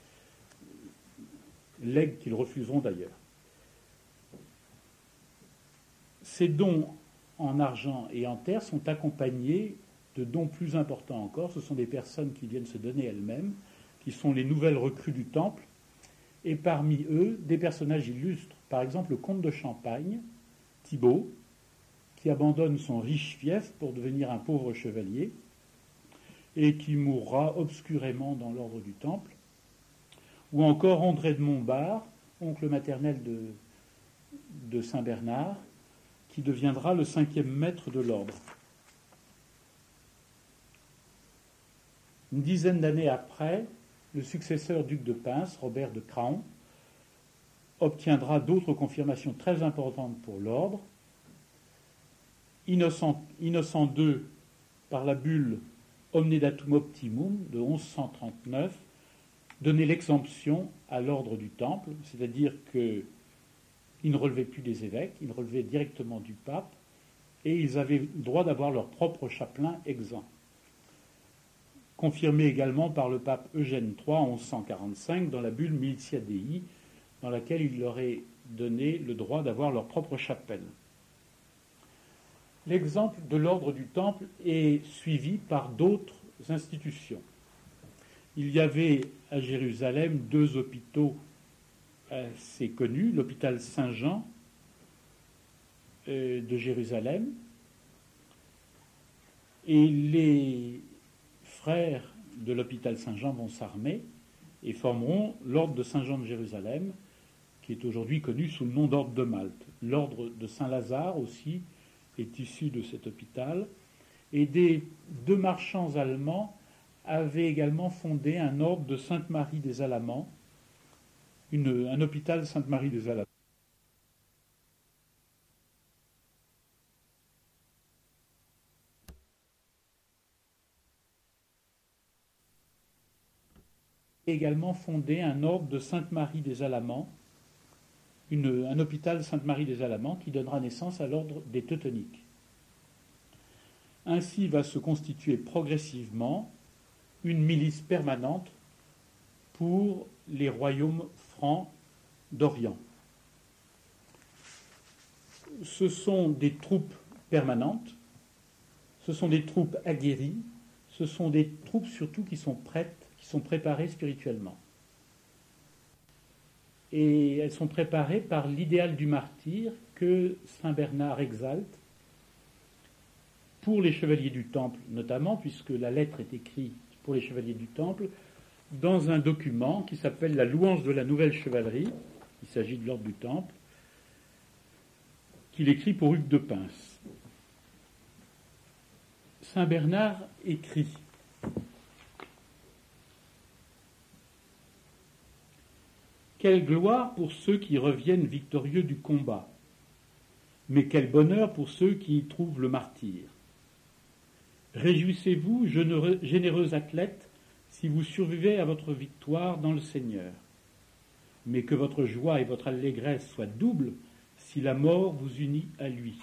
Speaker 1: Legs qu'ils refuseront d'ailleurs. Ces dons en argent et en terre sont accompagnés de dons plus importants encore. Ce sont des personnes qui viennent se donner elles-mêmes, qui sont les nouvelles recrues du Temple, et parmi eux, des personnages illustres. Par exemple, le comte de Champagne, Thibaut, qui abandonne son riche fief pour devenir un pauvre chevalier. et qui mourra obscurément dans l'ordre du Temple, ou encore André de Montbard, oncle maternel de Saint Bernard, qui deviendra le 5e maître de l'ordre. Une dizaine d'années après, le successeur duc de Pins, Robert de Craon, obtiendra d'autres confirmations très importantes pour l'ordre. Innocent II, par la bulle Omne Datum Optimum de 1139, donnait l'exemption à l'ordre du Temple, c'est-à-dire qu'il ne relevait plus des évêques, il relevait directement du pape, et ils avaient le droit d'avoir leur propre chapelain exempt. Confirmé également par le pape Eugène III en 1145 dans la bulle Militia Dei, dans laquelle il leur est donné le droit d'avoir leur propre chapelle. L'exemple de l'ordre du Temple est suivi par d'autres institutions. Il y avait à Jérusalem 2 hôpitaux assez connus, l'hôpital Saint-Jean de Jérusalem, et les frères de l'hôpital Saint-Jean vont s'armer et formeront l'ordre de Saint-Jean de Jérusalem, qui est aujourd'hui connu sous le nom d'ordre de Malte. L'ordre de Saint-Lazare aussi est issu de cet hôpital. Et des 2 marchands allemands avaient également fondé un ordre de Sainte-Marie des Alamans, un hôpital Sainte-Marie des Alamans. Également fondé un ordre de Sainte-Marie des Alamans, un hôpital Sainte-Marie des Alamans qui donnera naissance à l'ordre des Teutoniques. Ainsi va se constituer progressivement une milice permanente pour les royaumes francs d'Orient. Ce sont des troupes permanentes, ce sont des troupes aguerries, ce sont des troupes surtout qui sont prêtes, qui sont préparées spirituellement. Et elles sont préparées par l'idéal du martyr que Saint Bernard exalte pour les chevaliers du Temple notamment, puisque la lettre est écrite pour les chevaliers du Temple, dans un document qui s'appelle la louange de la nouvelle chevalerie, il s'agit de l'ordre du Temple, qu'il écrit pour Hugues de Pins. Saint Bernard écrit: quelle gloire pour ceux qui reviennent victorieux du combat, mais quel bonheur pour ceux qui y trouvent le martyre. Réjouissez-vous, généreux athlètes, si vous survivez à votre victoire dans le Seigneur, mais que votre joie et votre allégresse soient doubles si la mort vous unit à lui.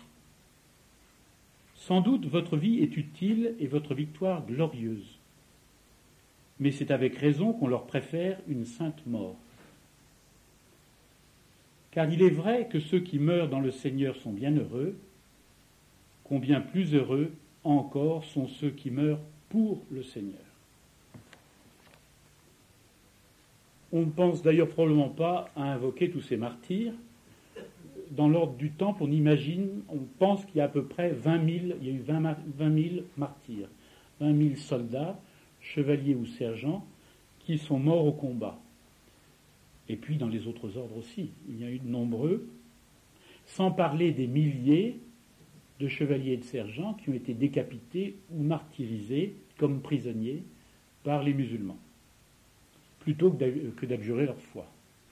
Speaker 1: Sans doute votre vie est utile et votre victoire glorieuse, mais c'est avec raison qu'on leur préfère une sainte mort. Car il est vrai que ceux qui meurent dans le Seigneur sont bien heureux, combien plus heureux encore sont ceux qui meurent pour le Seigneur. On ne pense d'ailleurs probablement pas à invoquer tous ces martyrs. Dans l'ordre du Temple, on pense qu'il y a à peu près 20 000, il y a eu 20 000 martyrs, 20 000 soldats, chevaliers ou sergents, qui sont morts au combat. Et puis dans les autres ordres aussi, il y a eu de nombreux, sans parler des milliers de chevaliers et de sergents qui ont été décapités ou martyrisés comme prisonniers par les musulmans, plutôt que d'abjurer leur foi.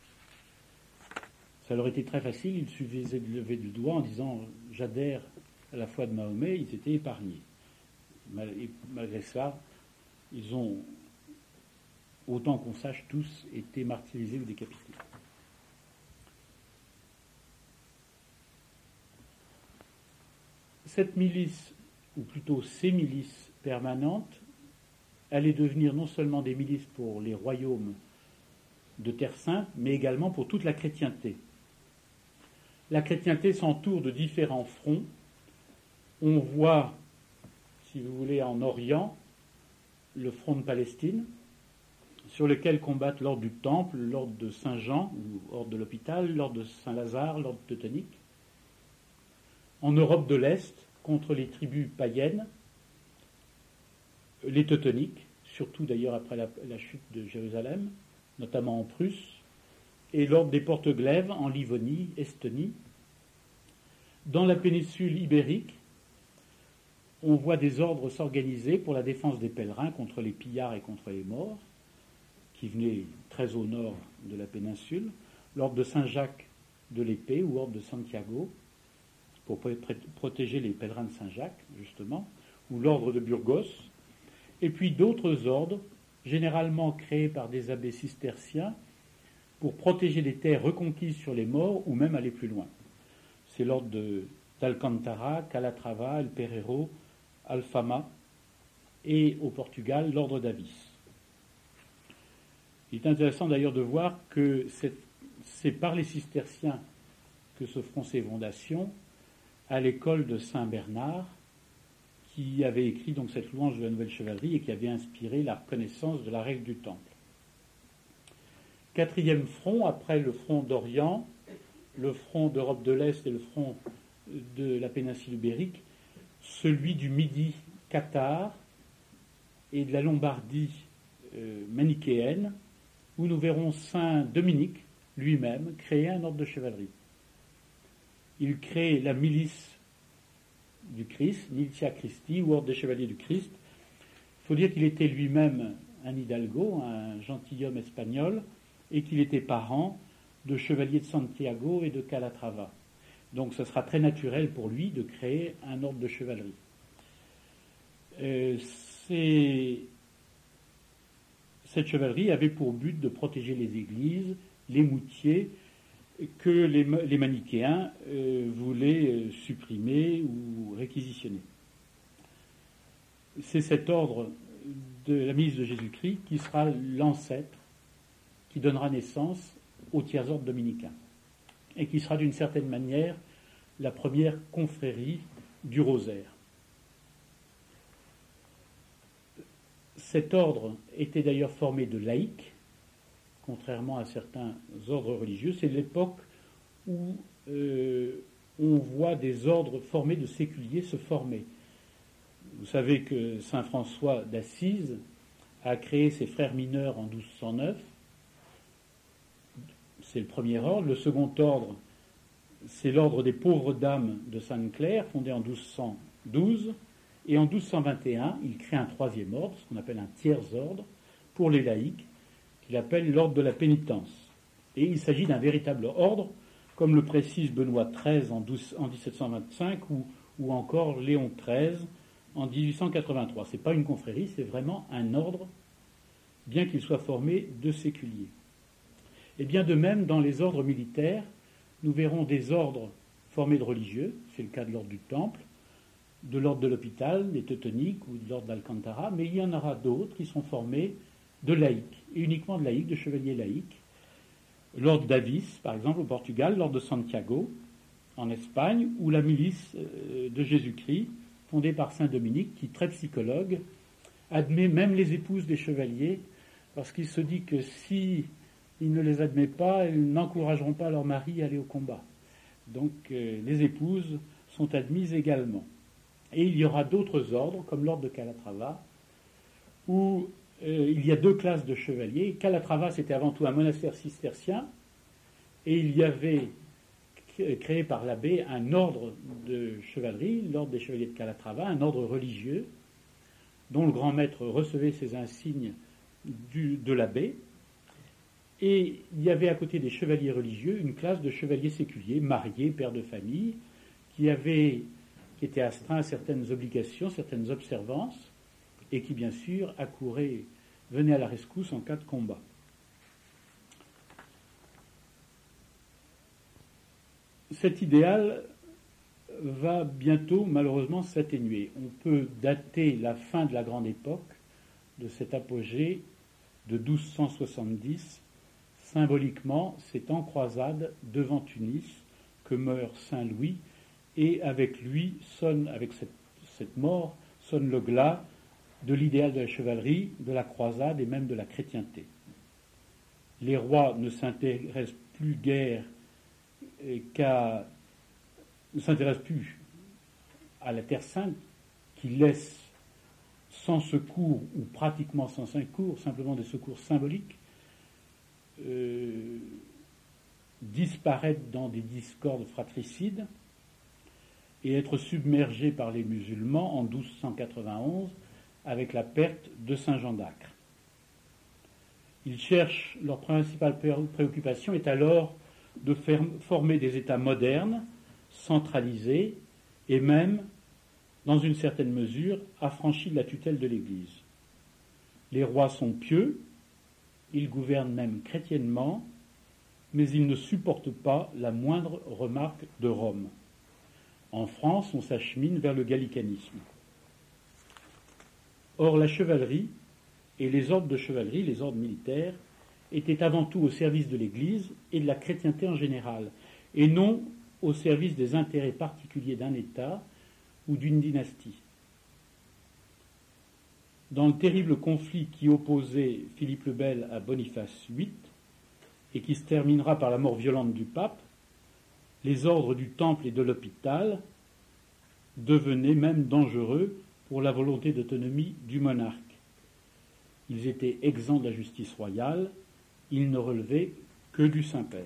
Speaker 1: Ça leur était très facile, il suffisait de lever le doigt en disant « j'adhère à la foi de Mahomet », ils étaient épargnés. Et malgré ça, ils ont, autant qu'on sache, tous été martyrisés ou décapités. Cette milice, ou plutôt ces milices permanentes, allaient devenir non seulement des milices pour les royaumes de Terre Sainte, mais également pour toute la chrétienté. La chrétienté s'entoure de différents fronts. On voit, si vous voulez, en Orient, le front de Palestine, sur lequel combattent l'ordre du Temple, l'ordre de Saint-Jean, ou ordre de l'Hôpital, l'ordre de Saint-Lazare, l'ordre teutonique. En Europe de l'Est, contre les tribus païennes, les Teutoniques, surtout d'ailleurs après la chute de Jérusalem, notamment en Prusse, et l'ordre des Porte-Glaives en Livonie, Estonie. Dans la péninsule ibérique, on voit des ordres s'organiser pour la défense des pèlerins contre les pillards et contre les morts, qui venaient très au nord de la péninsule. L'ordre de Saint-Jacques de l'Épée ou ordre de Santiago, pour protéger les pèlerins de Saint-Jacques, justement, ou l'ordre de Burgos, et puis d'autres ordres, généralement créés par des abbés cisterciens, pour protéger les terres reconquises sur les morts ou même aller plus loin. C'est l'ordre d'Alcantara, Calatrava, El Pereiro, Alfama, et au Portugal, l'ordre d'Avis. Il est intéressant d'ailleurs de voir que c'est par les cisterciens que se feront ces fondations à l'école de Saint-Bernard, qui avait écrit donc cette louange de la Nouvelle Chevalerie et qui avait inspiré la reconnaissance de la règle du Temple. Quatrième front, après le front d'Orient, le front d'Europe de l'Est et le front de la péninsule ibérique, celui du Midi cathare et de la Lombardie manichéenne, où nous verrons Saint Dominique lui-même créer un ordre de chevalerie. Il crée la milice du Christ, Militia Christi, ou ordre des chevaliers du Christ. Il faut dire qu'il était lui-même un hidalgo, un gentilhomme espagnol, et qu'il était parent de chevaliers de Santiago et de Calatrava. Donc ce sera très naturel pour lui de créer un ordre de chevalerie. Cette chevalerie avait pour but de protéger les églises, les moutiers, que les manichéens voulaient supprimer ou réquisitionner. C'est cet ordre de la milice de Jésus-Christ qui sera l'ancêtre, qui donnera naissance au tiers-ordre dominicain, et qui sera d'une certaine manière la première confrérie du rosaire. Cet ordre était d'ailleurs formé de laïcs, contrairement à certains ordres religieux. C'est l'époque où on voit des ordres formés de séculiers se former. Vous savez que saint François d'Assise a créé ses frères mineurs en 1209. C'est le premier ordre. Le second ordre, c'est l'ordre des pauvres dames de Sainte-Claire, fondé en 1212. Et en 1221, il crée un troisième ordre, ce qu'on appelle un tiers-ordre, pour les laïcs, qu'il appelle l'ordre de la pénitence. Et il s'agit d'un véritable ordre, comme le précise Benoît XIII en 1725 ou encore Léon XIII en 1883. Ce n'est pas une confrérie, c'est vraiment un ordre, bien qu'il soit formé de séculiers. Et bien de même, dans les ordres militaires, nous verrons des ordres formés de religieux, c'est le cas de l'ordre du Temple, de l'ordre de l'hôpital, des Teutoniques ou de l'ordre d'Alcantara, mais il y en aura d'autres qui sont formés de laïcs, et uniquement de laïcs, de chevaliers laïcs. L'ordre d'Avis, par exemple, au Portugal, l'ordre de Santiago, en Espagne, ou la milice de Jésus-Christ, fondée par Saint Dominique, qui, très psychologue, admet même les épouses des chevaliers, parce qu'il se dit que si il ne les admet pas, ils n'encourageront pas leur mari à aller au combat. Donc les épouses sont admises également. Et il y aura d'autres ordres, comme l'ordre de Calatrava, où il y a deux classes de chevaliers. Calatrava, c'était avant tout un monastère cistercien, et il y avait créé par l'abbé un ordre de chevalerie, l'ordre des chevaliers de Calatrava, un ordre religieux, dont le grand maître recevait ses insignes de l'abbé. Et il y avait à côté des chevaliers religieux une classe de chevaliers séculiers, mariés, pères de famille, qui étaient astreints à certaines obligations, certaines observances, et qui bien sûr venaient à la rescousse en cas de combat. Cet idéal va bientôt malheureusement s'atténuer. On peut dater la fin de la grande époque de cet apogée de 1270. Symboliquement, c'est en croisade devant Tunis que meurt Saint Louis, et avec lui avec cette mort, sonne le glas de l'idéal de la chevalerie, de la croisade et même de la chrétienté. Les rois ne s'intéressent plus à la Terre Sainte, qui laisse sans secours ou pratiquement sans secours, simplement des secours symboliques, disparaître dans des discordes fratricides et être submergés par les musulmans en 1291 avec la perte de Saint-Jean d'Acre. Ils cherchent, leur principale préoccupation est alors de former des États modernes, centralisés et même, dans une certaine mesure, affranchis de la tutelle de l'Église. Les rois sont pieux, ils gouvernent même chrétiennement, mais ils ne supportent pas la moindre remarque de Rome. En France, on s'achemine vers le gallicanisme. Or, la chevalerie et les ordres de chevalerie, les ordres militaires, étaient avant tout au service de l'Église et de la chrétienté en général, et non au service des intérêts particuliers d'un État ou d'une dynastie. Dans le terrible conflit qui opposait Philippe le Bel à Boniface VIII, et qui se terminera par la mort violente du pape, les ordres du Temple et de l'hôpital devenaient même dangereux pour la volonté d'autonomie du monarque. Ils étaient exempts de la justice royale, ils ne relevaient que du Saint-Père.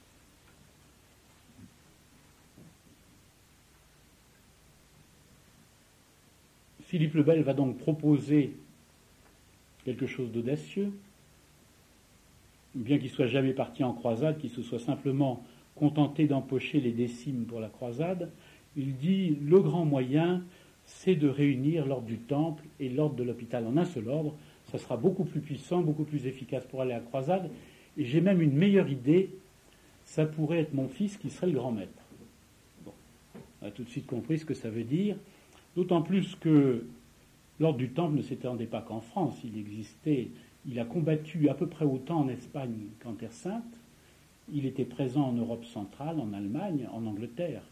Speaker 1: Philippe le Bel va donc proposer quelque chose d'audacieux, bien qu'il ne soit jamais parti en croisade, qu'il se soit simplement contenté d'empocher les décimes pour la croisade. Il dit le grand moyen, c'est de réunir l'ordre du Temple et l'ordre de l'hôpital en un seul ordre. Ça sera beaucoup plus puissant, beaucoup plus efficace pour aller à la croisade. Et j'ai même une meilleure idée, ça pourrait être mon fils qui serait le grand maître. Bon, on a tout de suite compris ce que ça veut dire, d'autant plus que l'ordre du Temple ne s'étendait pas qu'en France, il a combattu à peu près autant en Espagne qu'en Terre Sainte, il était présent en Europe centrale, en Allemagne, en Angleterre.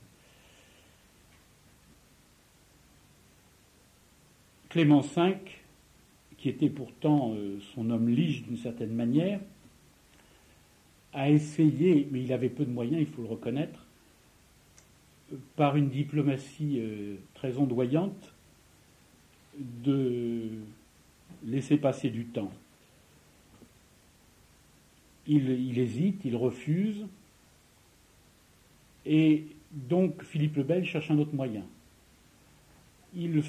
Speaker 1: Clément V, qui était pourtant son homme lige d'une certaine manière, a essayé, mais il avait peu de moyens, il faut le reconnaître, par une diplomatie très ondoyante, de laisser passer du temps. Il hésite, il refuse, et donc Philippe le Bel cherche un autre moyen. Il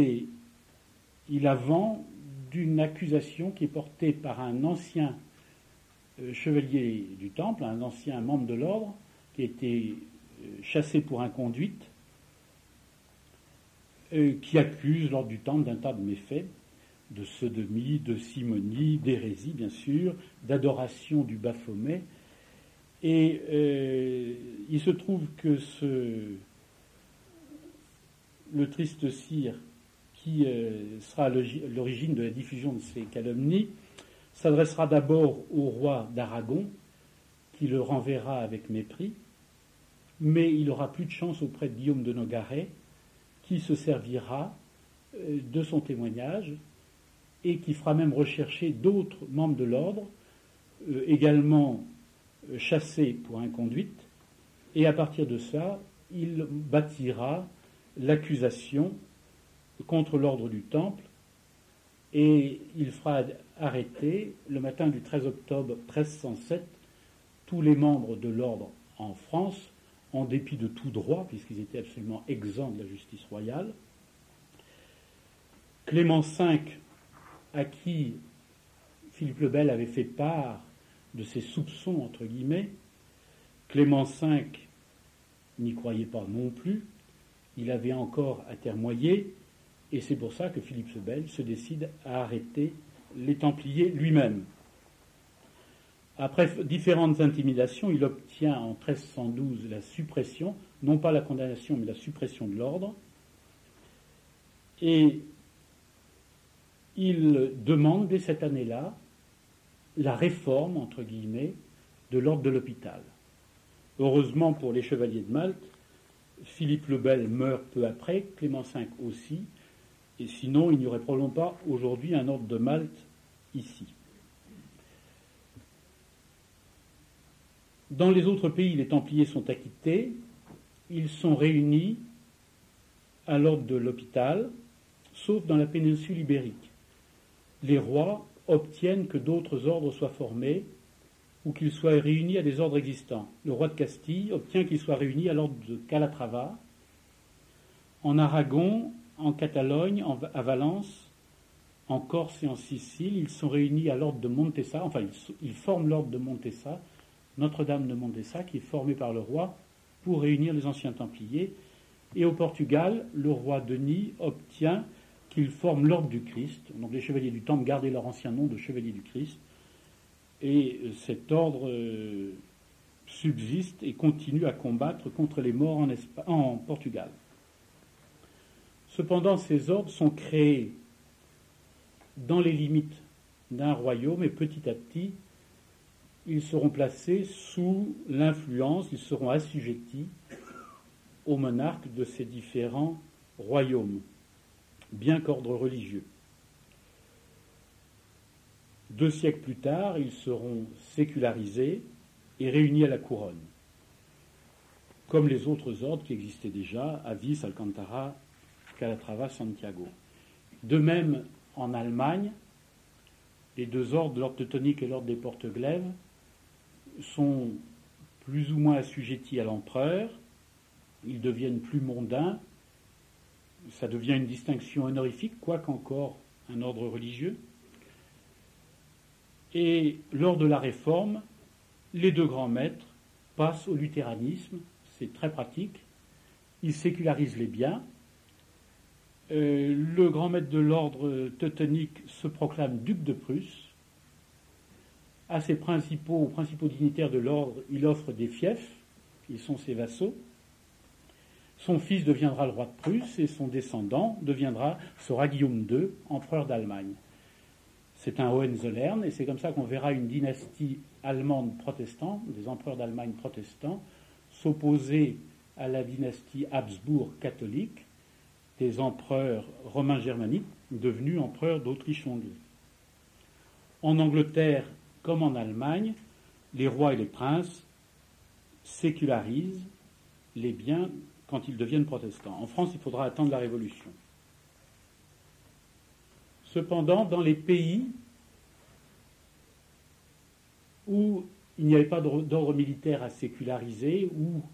Speaker 1: avance d'une accusation qui est portée par un ancien chevalier du Temple, un ancien membre de l'ordre, qui a été chassé pour inconduite, qui accuse l'ordre du Temple d'un tas de méfaits, de sodomie, de simonie, d'hérésie bien sûr, d'adoration du Baphomet. Et il se trouve que le triste sire qui sera à l'origine de la diffusion de ces calomnies s'adressera d'abord au roi d'Aragon, qui le renverra avec mépris, mais il aura plus de chance auprès de Guillaume de Nogaret, qui se servira de son témoignage et qui fera même rechercher d'autres membres de l'ordre, également chassés pour inconduite, et à partir de ça, il bâtira l'accusation contre l'ordre du Temple, et il fera arrêter, le matin du 13 octobre 1307, tous les membres de l'ordre en France, en dépit de tout droit, puisqu'ils étaient absolument exempts de la justice royale. Clément V, à qui Philippe le Bel avait fait part de ses soupçons, entre guillemets, Clément V n'y croyait pas non plus, il avait encore atermoyé, et c'est pour ça que Philippe le Bel se décide à arrêter les Templiers lui-même. Après différentes intimidations, il obtient en 1312 la suppression, non pas la condamnation, mais la suppression de l'ordre, et il demande dès cette année-là la réforme, entre guillemets, de l'ordre de l'hôpital. Heureusement pour les chevaliers de Malte, Philippe le Bel meurt peu après, Clément V aussi, et sinon il n'y aurait probablement pas aujourd'hui un ordre de Malte ici. Dans les autres pays, les Templiers sont acquittés, ils sont réunis à l'ordre de l'hôpital, sauf dans la péninsule ibérique. Les rois obtiennent que d'autres ordres soient formés ou qu'ils soient réunis à des ordres existants. Le roi de Castille obtient qu'ils soient réunis à l'ordre de Calatrava. En Aragon, en Catalogne, à Valence, en Corse et en Sicile, ils sont réunis à l'ordre de Montesa, enfin ils forment l'ordre de Montesa, Notre-Dame de Montesa, qui est formée par le roi pour réunir les anciens Templiers. Et au Portugal, le roi Denis obtient qu'ils forment l'ordre du Christ. Donc les chevaliers du Temple gardaient leur ancien nom de chevaliers du Christ. Et cet ordre subsiste et continue à combattre contre les morts en Portugal. Cependant, ces ordres sont créés dans les limites d'un royaume et petit à petit, ils seront placés sous l'influence, ils seront assujettis aux monarques de ces différents royaumes, bien qu'ordre religieux. 2 siècles plus tard, ils seront sécularisés et réunis à la couronne, comme les autres ordres qui existaient déjà, Avis, Alcantara, Calatrava, Santiago. De même, en Allemagne, les 2 ordres, l'ordre teutonique et l'ordre des porte-glaives, sont plus ou moins assujettis à l'empereur, ils deviennent plus mondains, ça devient une distinction honorifique, quoiqu'encore un ordre religieux. Et lors de la Réforme, les 2 grands maîtres passent au luthéranisme, c'est très pratique, ils sécularisent les biens. Le grand maître de l'ordre teutonique se proclame duc de Prusse. À ses principaux dignitaires de l'ordre, il offre des fiefs, ils sont ses vassaux. Son fils deviendra le roi de Prusse et son descendant sera Guillaume II, empereur d'Allemagne. C'est un Hohenzollern et c'est comme ça qu'on verra une dynastie allemande protestante, des empereurs d'Allemagne protestants, s'opposer à la dynastie Habsbourg catholique, des empereurs romains germaniques devenus empereurs d'Autriche-Hongrie. En Angleterre, comme en Allemagne, les rois et les princes sécularisent les biens quand ils deviennent protestants. En France, il faudra attendre la Révolution. Cependant, dans les pays où il n'y avait pas d'ordre militaire à séculariser, où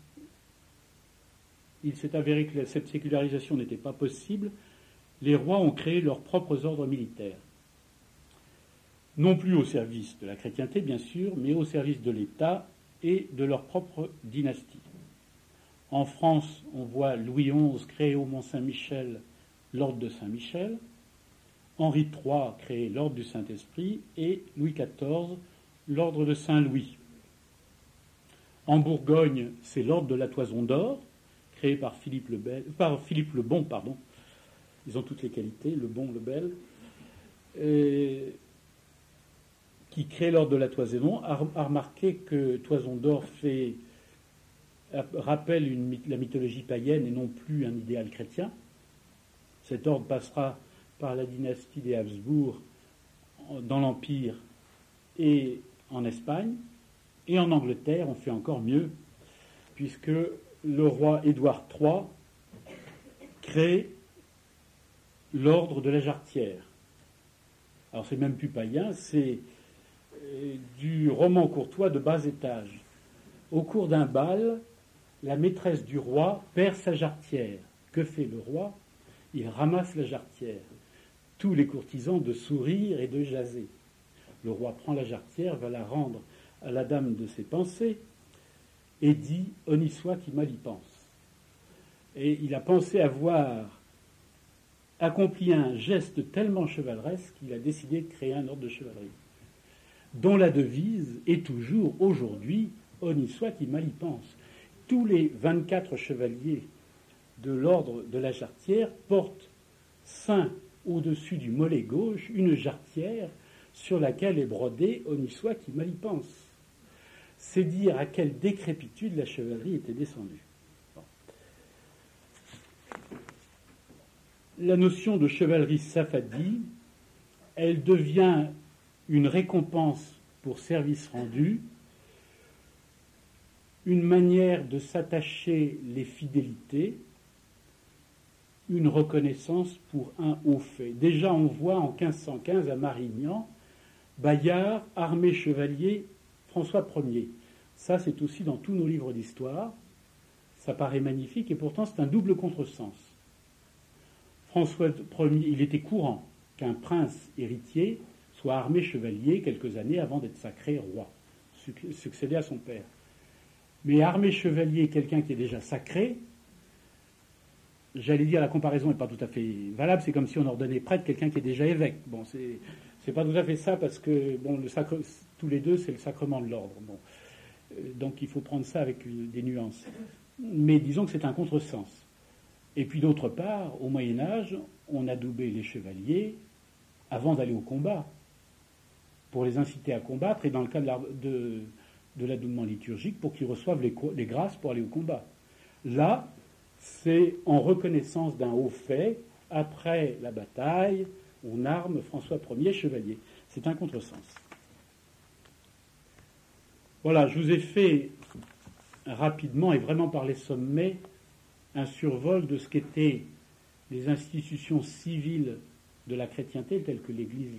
Speaker 1: il s'est avéré que cette sécularisation n'était pas possible, les rois ont créé leurs propres ordres militaires. Non plus au service de la chrétienté, bien sûr, mais au service de l'État et de leur propre dynastie. En France, on voit Louis XI créer au Mont-Saint-Michel l'ordre de Saint-Michel, Henri III créer l'ordre du Saint-Esprit et Louis XIV l'ordre de Saint-Louis. En Bourgogne, c'est l'ordre de la Toison d'Or, créé par Philippe le Bon. Ils ont toutes les qualités, le Bon, le Bel, qui crée l'ordre de la Toison. A remarqué que Toison d'Or rappelle la mythologie païenne et non plus un idéal chrétien. Cet ordre passera par la dynastie des Habsbourg dans l'Empire et en Espagne. Et en Angleterre, on fait encore mieux, puisque le roi Édouard III crée l'ordre de la Jarretière. Alors c'est même plus païen, c'est du roman courtois de bas étage. Au cours d'un bal, la maîtresse du roi perd sa jarretière. Que fait le roi? Il ramasse la jarretière. Tous les courtisans de sourire et de jaser. Le roi prend la jarretière, va la rendre à la dame de ses pensées et dit « Honni soit qui mal y pense ». Et il a pensé avoir accompli un geste tellement chevaleresque qu'il a décidé de créer un ordre de chevalerie, dont la devise est toujours aujourd'hui « Honni soit qui mal y pense ». Tous les 24 chevaliers de l'ordre de la jarretière portent ceint au-dessus du mollet gauche une jarretière sur laquelle est brodé « Honni soit qui mal y pense ». C'est dire à quelle décrépitude la chevalerie était descendue. Bon. La notion de chevalerie safadi, elle devient une récompense pour service rendu, une manière de s'attacher les fidélités, une reconnaissance pour un haut fait. Déjà, on voit en 1515 à Marignan, Bayard, armé chevalier, François Ier. Ça, c'est aussi dans tous nos livres d'histoire. Ça paraît magnifique et pourtant c'est un double contresens. François Ier, il était courant qu'un prince héritier soit armé chevalier quelques années avant d'être sacré roi, succéder à son père. Mais armé chevalier, quelqu'un qui est déjà sacré, j'allais dire la comparaison n'est pas tout à fait valable, c'est comme si on ordonnait prêtre quelqu'un qui est déjà évêque. Bon, c'est pas tout à fait ça parce que bon, tous les deux c'est le sacrement de l'ordre. Bon. Donc il faut prendre ça avec des nuances. Mais disons que c'est un contresens. Et puis d'autre part, au Moyen-Âge, on adoubait les chevaliers avant d'aller au combat, pour les inciter à combattre, et dans le cas de l'adoubement liturgique, pour qu'ils reçoivent les grâces pour aller au combat. Là, c'est en reconnaissance d'un haut fait, après la bataille, on arme François Ier chevalier. C'est un contresens. Voilà, je vous ai fait rapidement et vraiment par les sommets un survol de ce qu'étaient les institutions civiles de la chrétienté telles que l'Église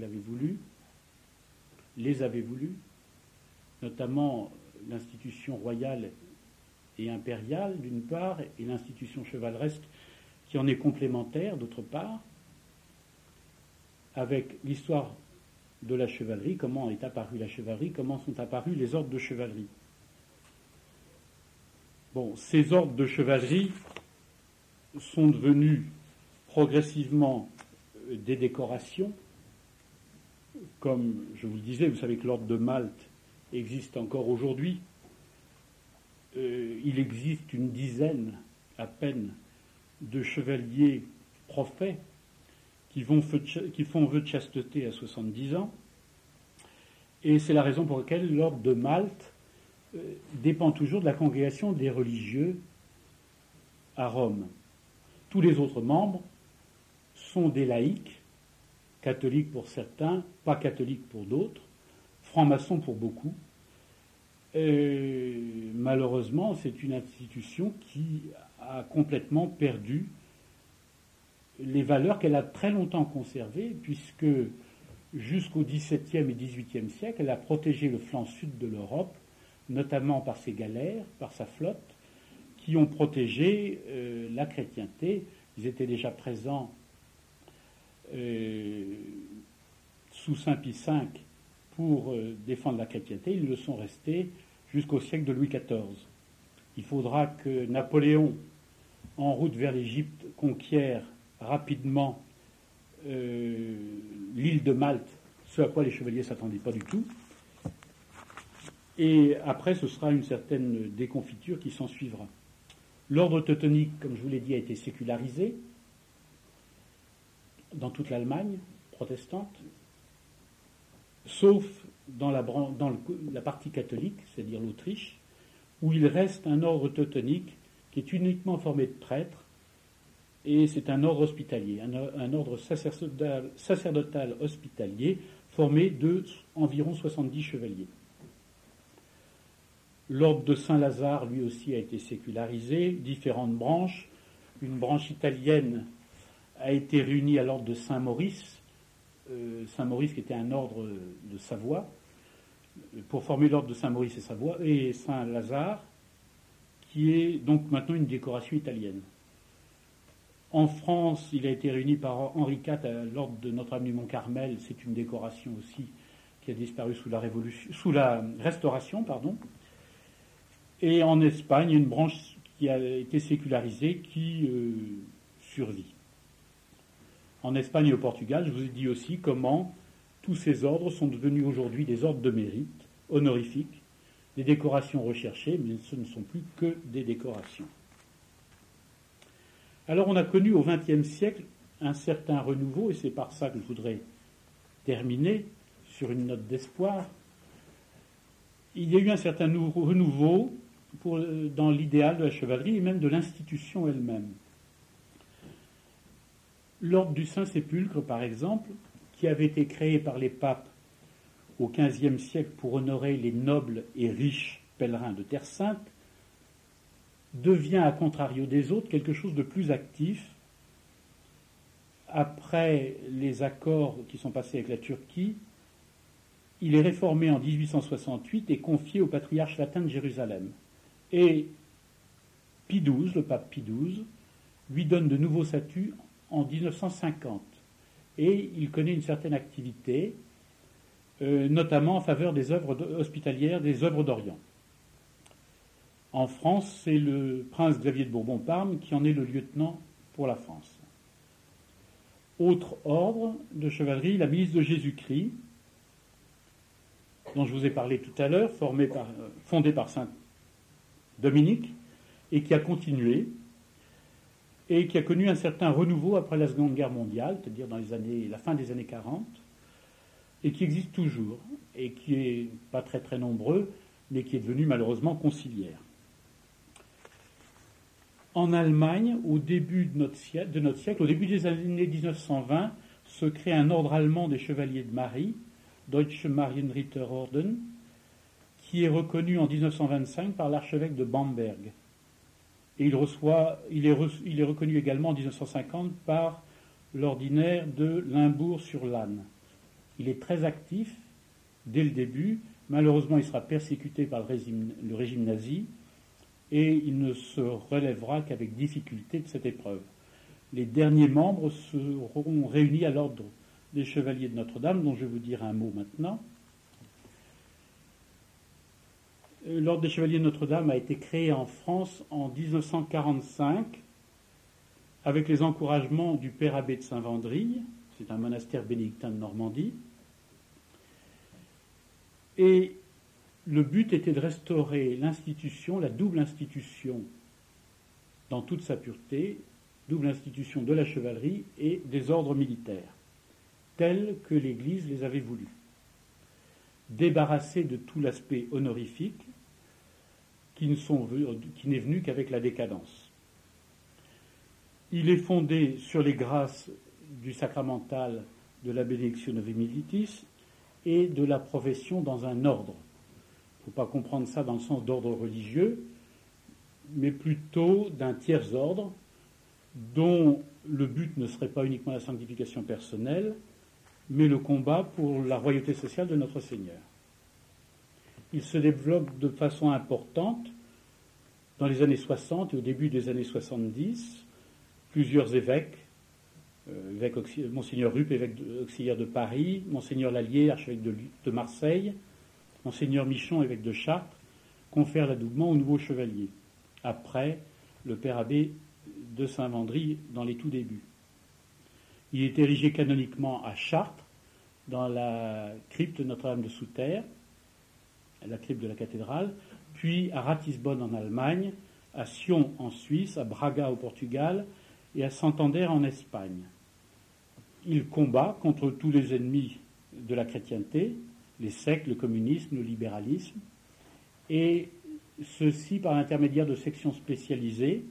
Speaker 1: les avait voulues, notamment l'institution royale et impériale d'une part et l'institution chevaleresque qui en est complémentaire d'autre part, avec l'histoire de la chevalerie, comment est apparue la chevalerie, comment sont apparus les ordres de chevalerie. Bon, ces ordres de chevalerie sont devenus progressivement des décorations, comme je vous le disais, vous savez que l'ordre de Malte existe encore aujourd'hui. Il existe une dizaine à peine de chevaliers prophètes qui font vœu de chasteté à 70 ans, et c'est la raison pour laquelle l'ordre de Malte dépend toujours de la congrégation des religieux à Rome. Tous les autres membres sont des laïcs, catholiques pour certains, pas catholiques pour d'autres, francs-maçons pour beaucoup. Malheureusement, c'est une institution qui a complètement perdu les valeurs qu'elle a très longtemps conservées, puisque jusqu'au XVIIe et XVIIIe siècle, elle a protégé le flanc sud de l'Europe, notamment par ses galères, par sa flotte, qui ont protégé la chrétienté. Ils étaient déjà présents sous Saint Pie V pour défendre la chrétienté. Ils le sont restés jusqu'au siècle de Louis XIV. Il faudra que Napoléon, en route vers l'Égypte, conquiert rapidement l'île de Malte, ce à quoi les chevaliers ne s'attendaient pas du tout. Et après, ce sera une certaine déconfiture qui s'en suivra. L'ordre teutonique, comme je vous l'ai dit, a été sécularisé dans toute l'Allemagne protestante, sauf dans la partie catholique, c'est-à-dire l'Autriche, où il reste un ordre teutonique qui est uniquement formé de prêtres, et c'est un ordre hospitalier, un ordre sacerdotal hospitalier formé de environ 70 chevaliers. L'ordre de Saint-Lazare, lui aussi, a été sécularisé, différentes branches. Une branche italienne a été réunie à l'ordre de Saint-Maurice, Saint-Maurice qui était un ordre de Savoie, pour former l'ordre de Saint-Maurice et Saint-Lazare, qui est donc maintenant une décoration italienne. En France, il a été réuni par Henri IV à l'ordre de Notre-Dame du Mont-Carmel, c'est une décoration aussi qui a disparu sous la Restauration, pardon. Et en Espagne, une branche qui a été sécularisée qui survit. En Espagne et au Portugal, je vous ai dit aussi comment tous ces ordres sont devenus aujourd'hui des ordres de mérite, honorifiques, des décorations recherchées, mais ce ne sont plus que des décorations. Alors on a connu au XXe siècle un certain renouveau, et c'est par ça que je voudrais terminer sur une note d'espoir. Il y a eu un certain renouveau dans l'idéal de la chevalerie et même de l'institution elle-même. L'ordre du Saint-Sépulcre, par exemple, qui avait été créé par les papes au XVe siècle pour honorer les nobles et riches pèlerins de Terre Sainte, devient, à contrario des autres, quelque chose de plus actif après les accords qui sont passés avec la Turquie, il est réformé en 1868 et confié au patriarche latin de Jérusalem. Et Pie XII, le pape Pie XII, lui donne de nouveaux statuts en 1950. Et il connaît une certaine activité, notamment en faveur des œuvres hospitalières, des œuvres d'Orient. En France, c'est le prince Xavier de Bourbon-Parme qui en est le lieutenant pour la France. Autre ordre de chevalerie, la milice de Jésus-Christ, dont je vous ai parlé tout à l'heure, fondée par saint Dominique, et qui a continué, et qui a connu un certain renouveau après la Seconde Guerre mondiale, c'est-à-dire dans la fin des années 40, et qui existe toujours, et qui est pas très très nombreux, mais qui est devenu malheureusement conciliaire. En Allemagne, au début de notre siècle, au début des années 1920, se crée un ordre allemand des chevaliers de Marie, Deutsche Marienritterorden, qui est reconnu en 1925 par l'archevêque de Bamberg. Et il est reconnu également en 1950 par l'ordinaire de Limbourg-sur-Lanne. Il est très actif dès le début. Malheureusement, il sera persécuté par le régime nazi et il ne se relèvera qu'avec difficulté de cette épreuve. Les derniers membres seront réunis à l'ordre des Chevaliers de Notre-Dame, dont je vais vous dire un mot maintenant. L'ordre des Chevaliers de Notre-Dame a été créé en France en 1945 avec les encouragements du père abbé de Saint-Vendry, c'est un monastère bénédictin de Normandie, et le but était de restaurer l'institution, la double institution dans toute sa pureté, double institution de la chevalerie et des ordres militaires, tels que l'Église les avait voulus. Débarrassés de tout l'aspect honorifique qui n'est venu qu'avec la décadence. Il est fondé sur les grâces du sacramental de la Benediction Novae Militis et de la profession dans un ordre. Il ne faut pas comprendre ça dans le sens d'ordre religieux, mais plutôt d'un tiers ordre dont le but ne serait pas uniquement la sanctification personnelle, mais le combat pour la royauté sociale de notre Seigneur. Il se développe de façon importante dans les années 60 et au début des années 70. Plusieurs évêques, Monseigneur Ruppe, évêque auxiliaire de Paris, Monseigneur Lallier, archevêque de Marseille, Monseigneur Michon, évêque de Chartres, confèrent l'adoubement aux nouveaux chevaliers, après le père abbé de Saint-Vendry dans les tout débuts. Il est érigé canoniquement à Chartres, dans la crypte de Notre-Dame de Souterre, la crypte de la cathédrale, puis à Ratisbonne en Allemagne, à Sion en Suisse, à Braga au Portugal et à Santander en Espagne. Il combat contre tous les ennemis de la chrétienté, les sectes, le communisme, le libéralisme, et ceci par l'intermédiaire de sections spécialisées.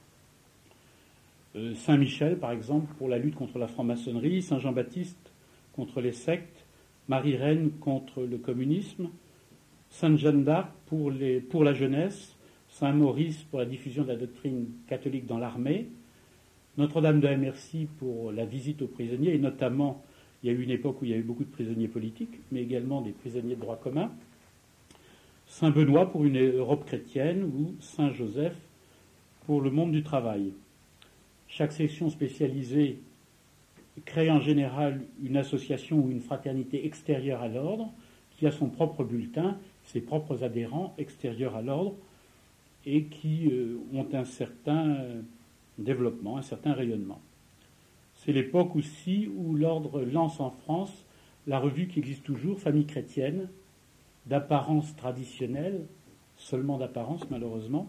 Speaker 1: Saint-Michel, par exemple, pour la lutte contre la franc-maçonnerie, Saint-Jean-Baptiste contre les sectes, Marie-Reine contre le communisme, Sainte-Jeanne d'Arc pour la jeunesse, Saint-Maurice pour la diffusion de la doctrine catholique dans l'armée, Notre-Dame de la Merci pour la visite aux prisonniers, et notamment, il y a eu une époque où il y a eu beaucoup de prisonniers politiques, mais également des prisonniers de droit commun, Saint-Benoît pour une Europe chrétienne, ou Saint-Joseph pour le monde du travail. Chaque section spécialisée crée en général une association ou une fraternité extérieure à l'ordre, qui a son propre bulletin, ses propres adhérents extérieurs à l'ordre, et qui ont un certain développement, un certain rayonnement. C'est l'époque aussi où l'ordre lance en France la revue qui existe toujours, Famille chrétienne, d'apparence traditionnelle, seulement d'apparence malheureusement.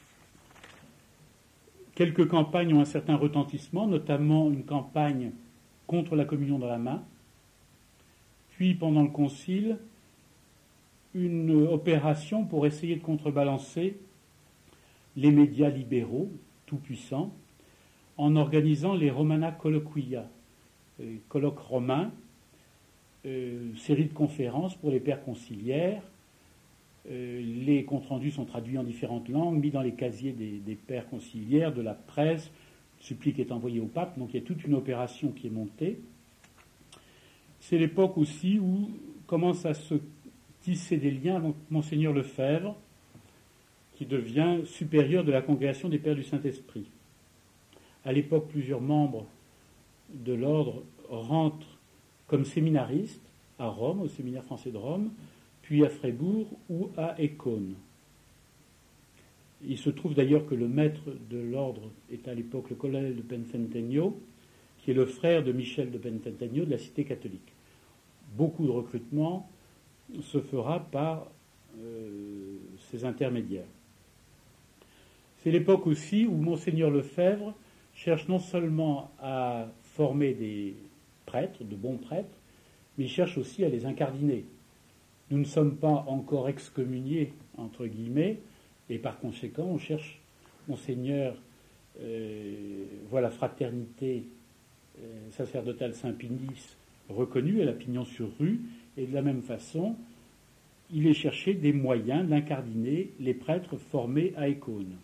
Speaker 1: Quelques campagnes ont un certain retentissement, notamment une campagne contre la communion dans la main, puis pendant le concile, une opération pour essayer de contrebalancer les médias libéraux, tout-puissants, en organisant les Romana Colloquia, colloques romains, série de conférences pour les pères conciliaires. Les comptes rendus sont traduits en différentes langues, mis dans les casiers des pères conciliaires, de la presse, supplique est envoyée au pape, donc il y a toute une opération qui est montée. C'est l'époque aussi où commence à se tisser des liens avec Monseigneur Lefebvre, qui devient supérieur de la congrégation des Pères du Saint-Esprit. À l'époque, plusieurs membres de l'ordre rentrent comme séminaristes à Rome, au séminaire français de Rome, puis à Freiburg ou à Écône. Il se trouve d'ailleurs que le maître de l'ordre est à l'époque le colonel de Benfentegno, qui est le frère de Michel de Benfentegno de la Cité catholique. Beaucoup de recrutement se fera par ces intermédiaires. C'est l'époque aussi où Monseigneur Lefebvre cherche non seulement à former des prêtres, de bons prêtres, mais il cherche aussi à les incardiner. Nous ne sommes pas encore excommuniés, entre guillemets, et par conséquent, on cherche, Monseigneur voit la fraternité sacerdotale Saint-Pinice reconnue, elle a pignon sur rue, et de la même façon, il est cherché des moyens d'incardiner les prêtres formés à Écône.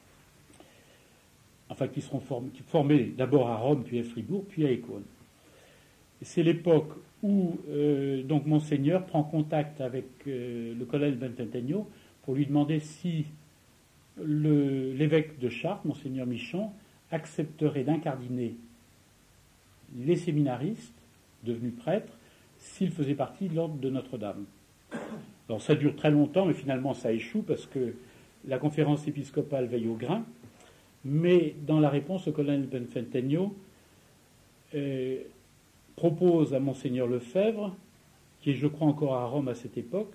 Speaker 1: Enfin, qui seront formés d'abord à Rome, puis à Fribourg, puis à Écône. C'est l'époque où donc Monseigneur prend contact avec le colonel Benfentegno pour lui demander si l'évêque de Chartres, Monseigneur Michon, accepterait d'incardiner les séminaristes devenus prêtres s'ils faisaient partie de l'ordre de Notre-Dame. Alors ça dure très longtemps, mais finalement ça échoue parce que la conférence épiscopale veille au grain. Mais dans la réponse, le colonel Benfentegno propose à Monseigneur Lefebvre, qui est je crois encore à Rome à cette époque,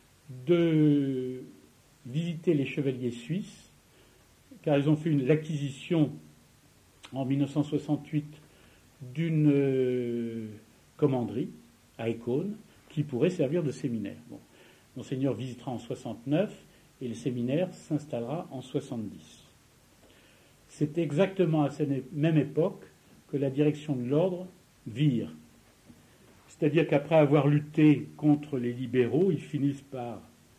Speaker 1: de visiter les chevaliers suisses, car ils ont fait l'acquisition en 1968 d'une commanderie à Écône qui pourrait servir de séminaire. Bon. Monseigneur visitera en 69 et le séminaire s'installera en 70. C'est exactement à cette même époque que la direction de l'ordre vire. C'est-à-dire qu'après avoir lutté contre les libéraux, ils finissent par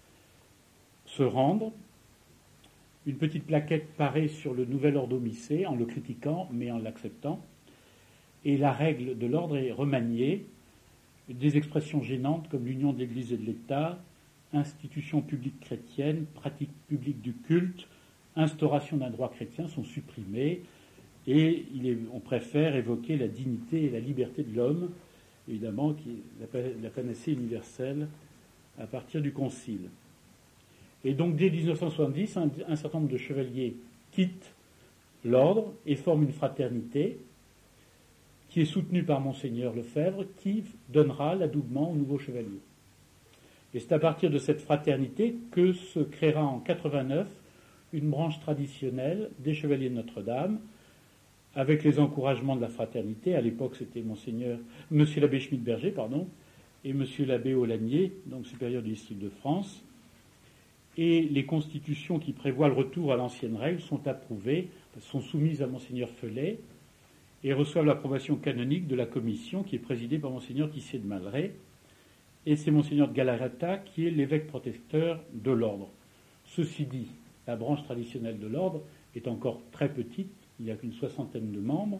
Speaker 1: se rendre. Une petite plaquette paraît sur le nouvel ordre homicé en le critiquant, mais en l'acceptant. Et la règle de l'ordre est remaniée. Des expressions gênantes comme l'union de l'Église et de l'État, institution publique chrétienne, pratique publique du culte, instauration d'un droit chrétien sont supprimées et on préfère évoquer la dignité et la liberté de l'homme, évidemment, qui est la panacée universelle à partir du Concile. Et donc, dès 1970, un certain nombre de chevaliers quittent l'ordre et forment une fraternité qui est soutenue par Monseigneur Lefebvre, qui donnera l'adoubement aux nouveaux chevaliers. Et c'est à partir de cette fraternité que se créera en 89 une branche traditionnelle des Chevaliers de Notre-Dame, avec les encouragements de la fraternité. À l'époque, c'était Monsieur l'abbé Schmidt-Berger, et Monsieur l'abbé Aulagnier, donc supérieur du district de France. Et les constitutions qui prévoient le retour à l'ancienne règle sont approuvées, sont soumises à Monseigneur Felet, et reçoivent l'approbation canonique de la commission qui est présidée par Monseigneur Tissier de Malray. Et c'est Monseigneur de Galarreta qui est l'évêque protecteur de l'ordre. Ceci dit, la branche traditionnelle de l'ordre est encore très petite, il n'y a qu'une 60aine de membres,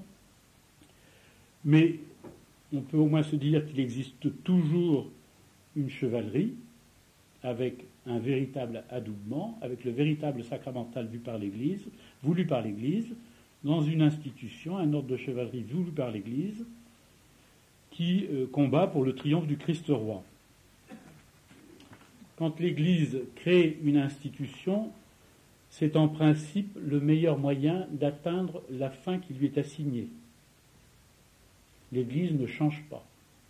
Speaker 1: mais on peut au moins se dire qu'il existe toujours une chevalerie avec un véritable adoubement, avec le véritable sacramental voulu par l'Église, dans une institution, un ordre de chevalerie voulu par l'Église, qui combat pour le triomphe du Christ roi. Quand l'Église crée une institution, c'est en principe le meilleur moyen d'atteindre la fin qui lui est assignée. L'Église ne change pas.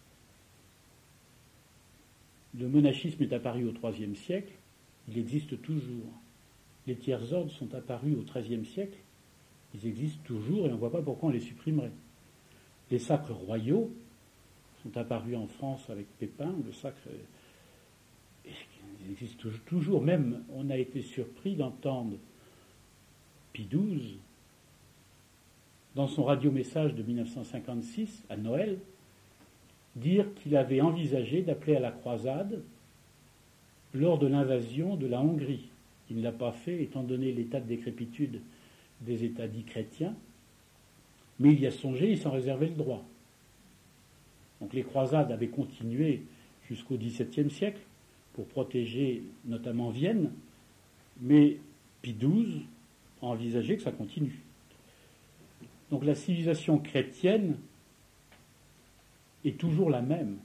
Speaker 1: Le monachisme est apparu au IIIe siècle, il existe toujours. Les tiers ordres sont apparus au XIIIe siècle, ils existent toujours et on ne voit pas pourquoi on les supprimerait. Les sacres royaux sont apparus en France avec Pépin, le sacre... Ils existent toujours. Même, on a été surpris d'entendre Pie XII, dans son radiomessage de 1956, à Noël, dire qu'il avait envisagé d'appeler à la croisade lors de l'invasion de la Hongrie. Il ne l'a pas fait, étant donné l'état de décrépitude des États dits chrétiens. mais il y a songé, il s'en réservait le droit. Donc les croisades avaient continué jusqu'au XVIIe siècle pour protéger notamment Vienne, mais Pie XII a envisagé que ça continue. Donc la civilisation chrétienne est toujours la même.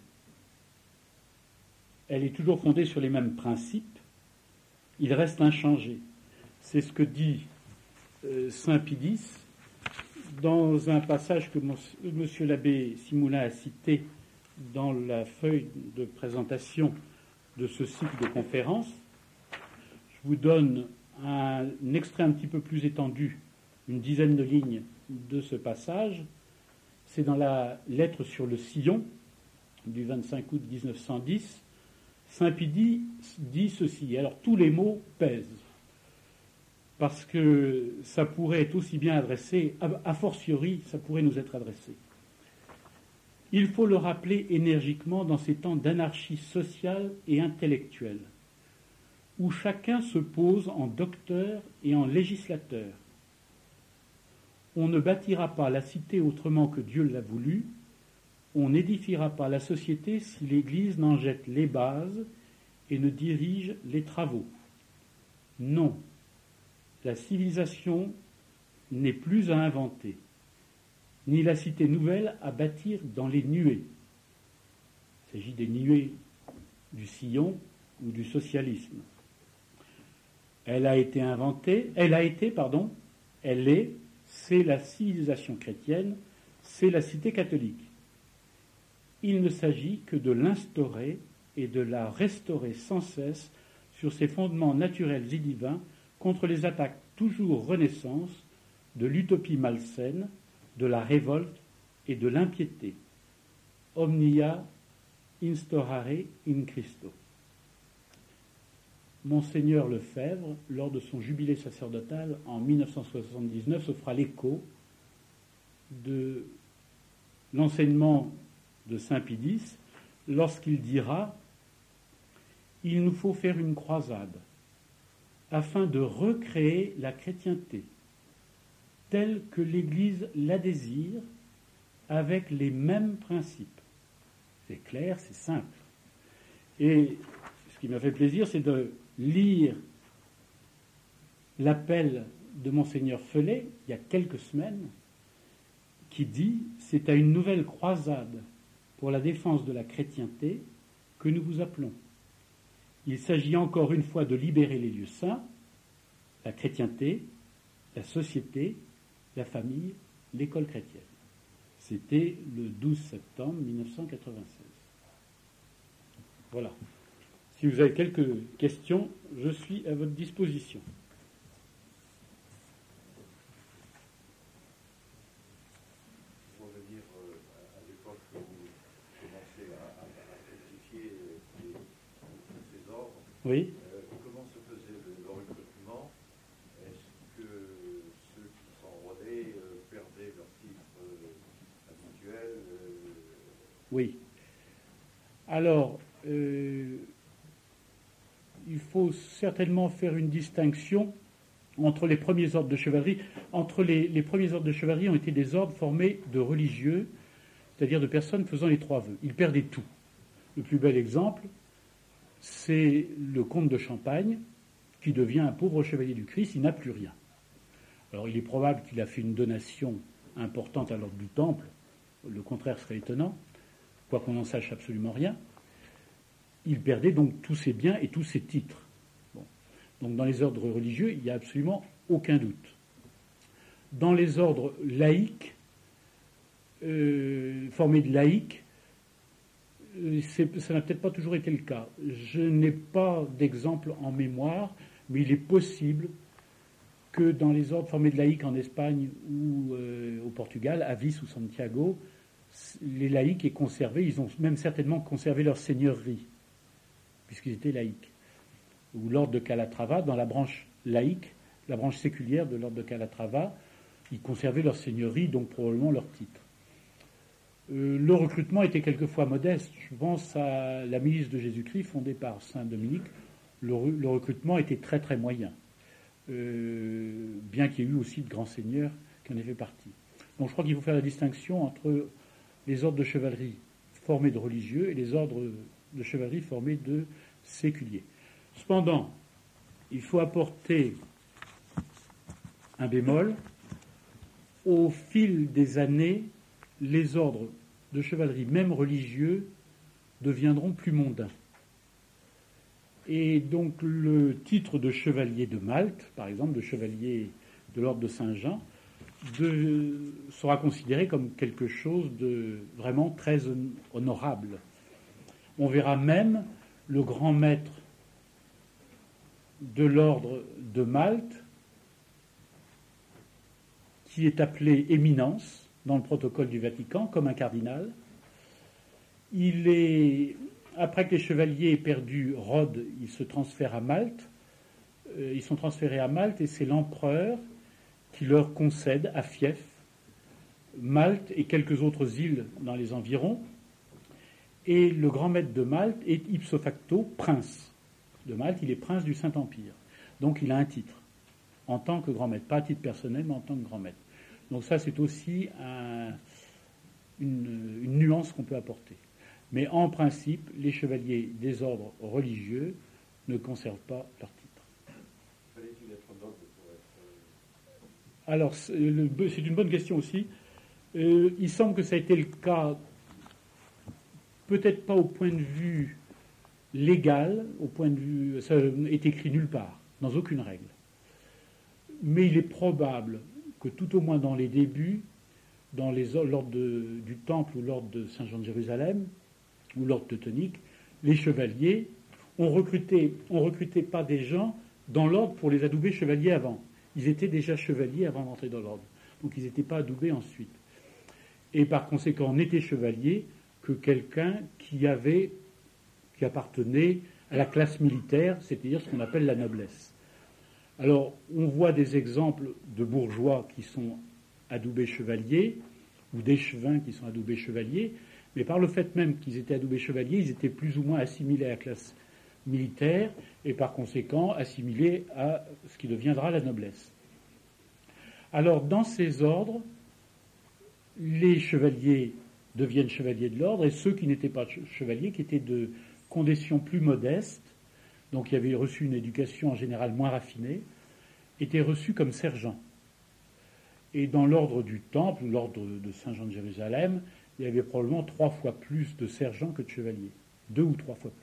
Speaker 1: Elle est toujours fondée sur les mêmes principes. Il reste inchangé. C'est ce que dit saint Pie X dans un passage que monsieur l'abbé Simoulin a cité dans la feuille de présentation de ce cycle de conférences. Je vous donne un extrait un petit peu plus étendu, une dizaine de lignes de ce passage. C'est dans la lettre sur le sillon du 25 août 1910. Saint Pie dit ceci. Alors tous les mots pèsent, parce que ça pourrait être aussi bien adressé, a fortiori, ça pourrait nous être adressé. Il faut le rappeler énergiquement dans ces temps d'anarchie sociale et intellectuelle, où chacun se pose en docteur et en législateur. On ne bâtira pas la cité autrement que Dieu l'a voulu, on n'édifiera pas la société si l'Église n'en jette les bases et ne dirige les travaux. Non, la civilisation n'est plus à inventer, ni la cité nouvelle à bâtir dans les nuées. Il s'agit des nuées du sillon ou du socialisme. Elle est, c'est la civilisation chrétienne, c'est la cité catholique. Il ne s'agit que de l'instaurer et de la restaurer sans cesse sur ses fondements naturels et divins contre les attaques toujours renaissances de l'utopie malsaine, de la révolte et de l'impiété. Omnia instaurare in Christo. Monseigneur Lefebvre, lors de son jubilé sacerdotal en 1979, se fera l'écho de l'enseignement de saint Pie X lorsqu'il dira « Il nous faut faire une croisade afin de recréer la chrétienté telle que l'Église la désire avec les mêmes principes. » C'est clair, c'est simple. Et ce qui m'a fait plaisir, c'est de lire l'appel de Monseigneur Felet, il y a quelques semaines, qui dit « C'est à une nouvelle croisade pour la défense de la chrétienté que nous vous appelons. Il s'agit encore une fois de libérer les lieux saints, la chrétienté, la société, la famille, l'école chrétienne. » C'était le 12 septembre 1996. Voilà. Si vous avez quelques questions, je suis à votre disposition.
Speaker 2: Pour revenir à l'époque où vous commencez à rectifier ces ordres,
Speaker 1: Oui.
Speaker 2: Comment se faisait le recrutement? Est-ce que ceux qui s'enrôlaient perdaient leur titre habituel?
Speaker 1: Oui. Alors, il faut certainement faire une distinction entre les premiers ordres de chevalerie. Entre les premiers ordres de chevalerie ont été des ordres formés de religieux, c'est-à-dire de personnes faisant les trois vœux. Ils perdaient tout. Le plus bel exemple, c'est le comte de Champagne, qui devient un pauvre chevalier du Christ, il n'a plus rien. Alors il est probable qu'il a fait une donation importante à l'ordre du Temple, le contraire serait étonnant, quoiqu'on n'en sache absolument rien. Il perdait donc tous ses biens et tous ses titres. Bon. Donc dans les ordres religieux, il n'y a absolument aucun doute. Dans les ordres laïques, formés de laïcs, ça n'a peut-être pas toujours été le cas. Je n'ai pas d'exemple en mémoire, mais il est possible que dans les ordres formés de laïcs en Espagne ou au Portugal, à Vis ou Santiago, les laïcs aient conservé, ils ont même certainement conservé leur seigneurie, puisqu'ils étaient laïcs. Ou l'ordre de Calatrava, dans la branche laïque, la branche séculière de l'ordre de Calatrava, ils conservaient leur seigneurie, donc probablement leur titre. Le recrutement était quelquefois modeste. Je pense à la milice de Jésus-Christ, fondée par saint Dominique. Le recrutement était très très moyen, bien qu'il y ait eu aussi de grands seigneurs qui en aient fait partie. Bon, je crois qu'il faut faire la distinction entre les ordres de chevalerie formés de religieux et les ordres de chevalerie formés de séculiers. Cependant, il faut apporter un bémol. Au fil des années, les ordres de chevalerie, même religieux, deviendront plus mondains. Et donc le titre de chevalier de Malte, par exemple, de chevalier de l'ordre de Saint-Jean, sera considéré comme quelque chose de vraiment très honorable. On verra même le grand maître de l'ordre de Malte, qui est appelé éminence dans le protocole du Vatican, comme un cardinal. Après que les chevaliers aient perdu Rhodes, ils se transfèrent à Malte. Ils sont transférés à Malte et c'est l'empereur qui leur concède à Fief Malte et quelques autres îles dans les environs. Et le grand maître de Malte est ipso facto prince de Malte. Il est prince du Saint-Empire. Donc il a un titre en tant que grand maître, pas à titre personnel, mais en tant que grand maître. Donc ça, c'est aussi une nuance qu'on peut apporter. Mais en principe, les chevaliers des ordres religieux ne conservent pas leur titre.
Speaker 2: Fallait-il être noble pour être...
Speaker 1: Alors, c'est une bonne question aussi. Il semble que ça a été le cas, peut-être pas au point de vue légal, au point de vue, ça est écrit nulle part, dans aucune règle. Mais il est probable que tout au moins dans les débuts, dans l'ordre du Temple ou l'ordre de Saint-Jean de Jérusalem, ou l'ordre teutonique, les chevaliers ont recruté pas des gens dans l'ordre pour les adouber chevaliers avant. Ils étaient déjà chevaliers avant d'entrer dans l'ordre. Donc ils n'étaient pas adoubés ensuite. Et par conséquent, on n'était chevalier que quelqu'un qui appartenait à la classe militaire, c'est-à-dire ce qu'on appelle la noblesse. Alors, on voit des exemples de bourgeois qui sont adoubés chevaliers, ou d'échevins qui sont adoubés chevaliers, mais par le fait même qu'ils étaient adoubés chevaliers, ils étaient plus ou moins assimilés à la classe militaire, et par conséquent assimilés à ce qui deviendra la noblesse. Alors, dans ces ordres, les chevaliers deviennent chevaliers de l'ordre, et ceux qui n'étaient pas chevaliers, qui étaient de conditions plus modestes, donc qui avaient reçu une éducation en général moins raffinée, étaient reçus comme sergents. Et dans l'ordre du Temple, ou l'ordre de Saint-Jean de Jérusalem, il y avait probablement 3 fois plus de sergents que de chevaliers. 2 ou 3 fois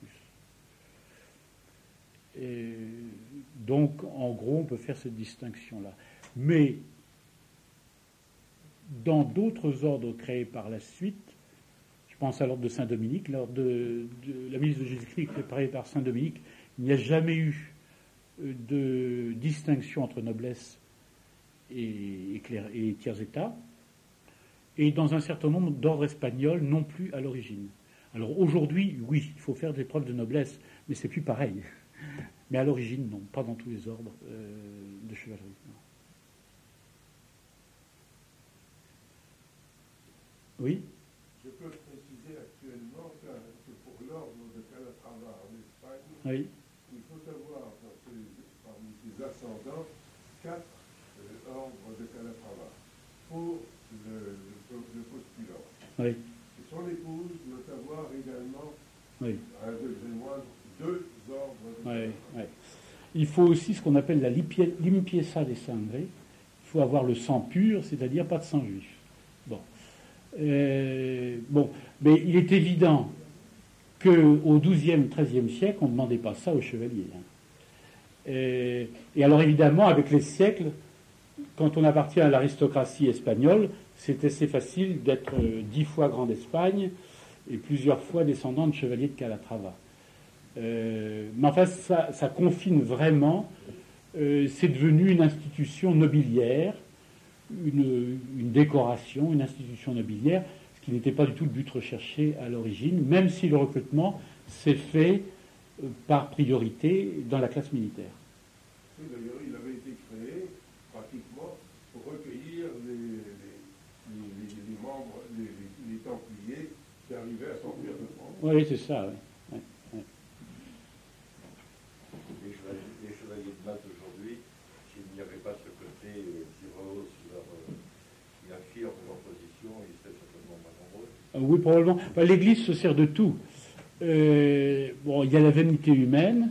Speaker 1: plus. Et donc, en gros, on peut faire cette distinction-là. Mais, dans d'autres ordres créés par la suite, je pense à l'ordre de Saint-Dominique, l'ordre de la milice de Jésus-Christ préparée par Saint-Dominique, il n'y a jamais eu de distinction entre noblesse et tiers état, et dans un certain nombre d'ordres espagnols non plus à l'origine. Alors aujourd'hui, oui, il faut faire des preuves de noblesse, mais c'est plus pareil. Mais à l'origine, non, pas dans tous les ordres de chevalerie. Non. Oui.
Speaker 3: Je peux préciser actuellement que pour l'ordre de Calatrava en Espagne,
Speaker 1: Oui.
Speaker 3: il faut avoir parmi ses ascendants 4 ordres de Calatrava pour le postulant.
Speaker 1: Oui.
Speaker 3: Et son épouse doit avoir également,
Speaker 1: Oui.
Speaker 3: à un degré moindre, 2 ordres de Calatrava.
Speaker 1: Oui. Il faut aussi ce qu'on appelle la limpieza de sangre. Il faut avoir le sang pur, c'est-à-dire pas de sang juif. Bon. Mais il est évident qu'au XIIe, XIIIe siècle, on ne demandait pas ça aux chevaliers. Et alors évidemment, avec les siècles, quand on appartient à l'aristocratie espagnole, c'est assez facile d'être 10 fois grand d'Espagne et plusieurs fois descendant de chevaliers de Calatrava. Mais enfin, ça confine vraiment. C'est devenu une institution nobiliaire, une décoration, une institution nobiliaire, ce qui n'était pas du tout le but recherché à l'origine, même si le recrutement s'est fait par priorité dans la classe militaire.
Speaker 3: Oui, d'ailleurs, il avait été créé pratiquement pour recueillir les membres, les Templiers qui arrivaient à sortir de France.
Speaker 1: Oui, c'est ça, oui.
Speaker 2: Les chevaliers de Malte aujourd'hui, s'il n'y avait pas ce côté qui rehausse qui affirme leur position, ils étaient certainement pas nombreux.
Speaker 1: Oui, probablement. Enfin, l'Église se sert de tout. Bon, il y a la vanité humaine,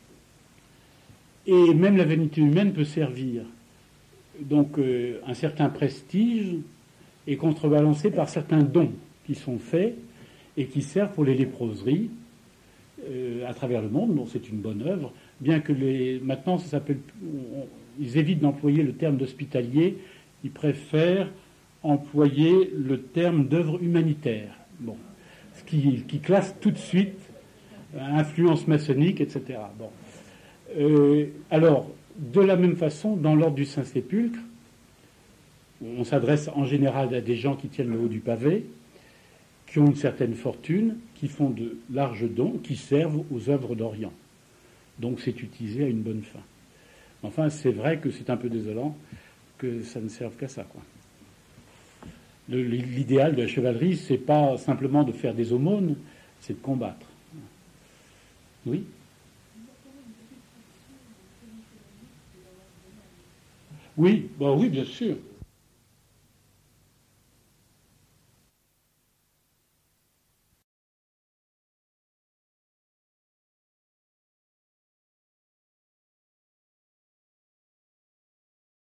Speaker 1: et même la vanité humaine peut servir. Donc, un certain prestige est contrebalancé par certains dons qui sont faits et qui servent pour les léproseries à travers le monde. Bon, c'est une bonne œuvre, bien que maintenant, ça s'appelle, ils évitent d'employer le terme d'hospitalier, ils préfèrent employer le terme d'œuvre humanitaire. Bon, ce qui classe tout de suite influence maçonnique, etc. Bon. Alors, de la même façon, dans l'ordre du Saint-Sépulcre, on s'adresse en général à des gens qui tiennent le haut du pavé, qui ont une certaine fortune, qui font de larges dons, qui servent aux œuvres d'Orient. Donc c'est utilisé à une bonne fin. Enfin, c'est vrai que c'est un peu désolant que ça ne serve qu'à ça, quoi. L'idéal de la chevalerie, c'est pas simplement de faire des aumônes, c'est de combattre. Oui. Oui, bah oui, bien sûr.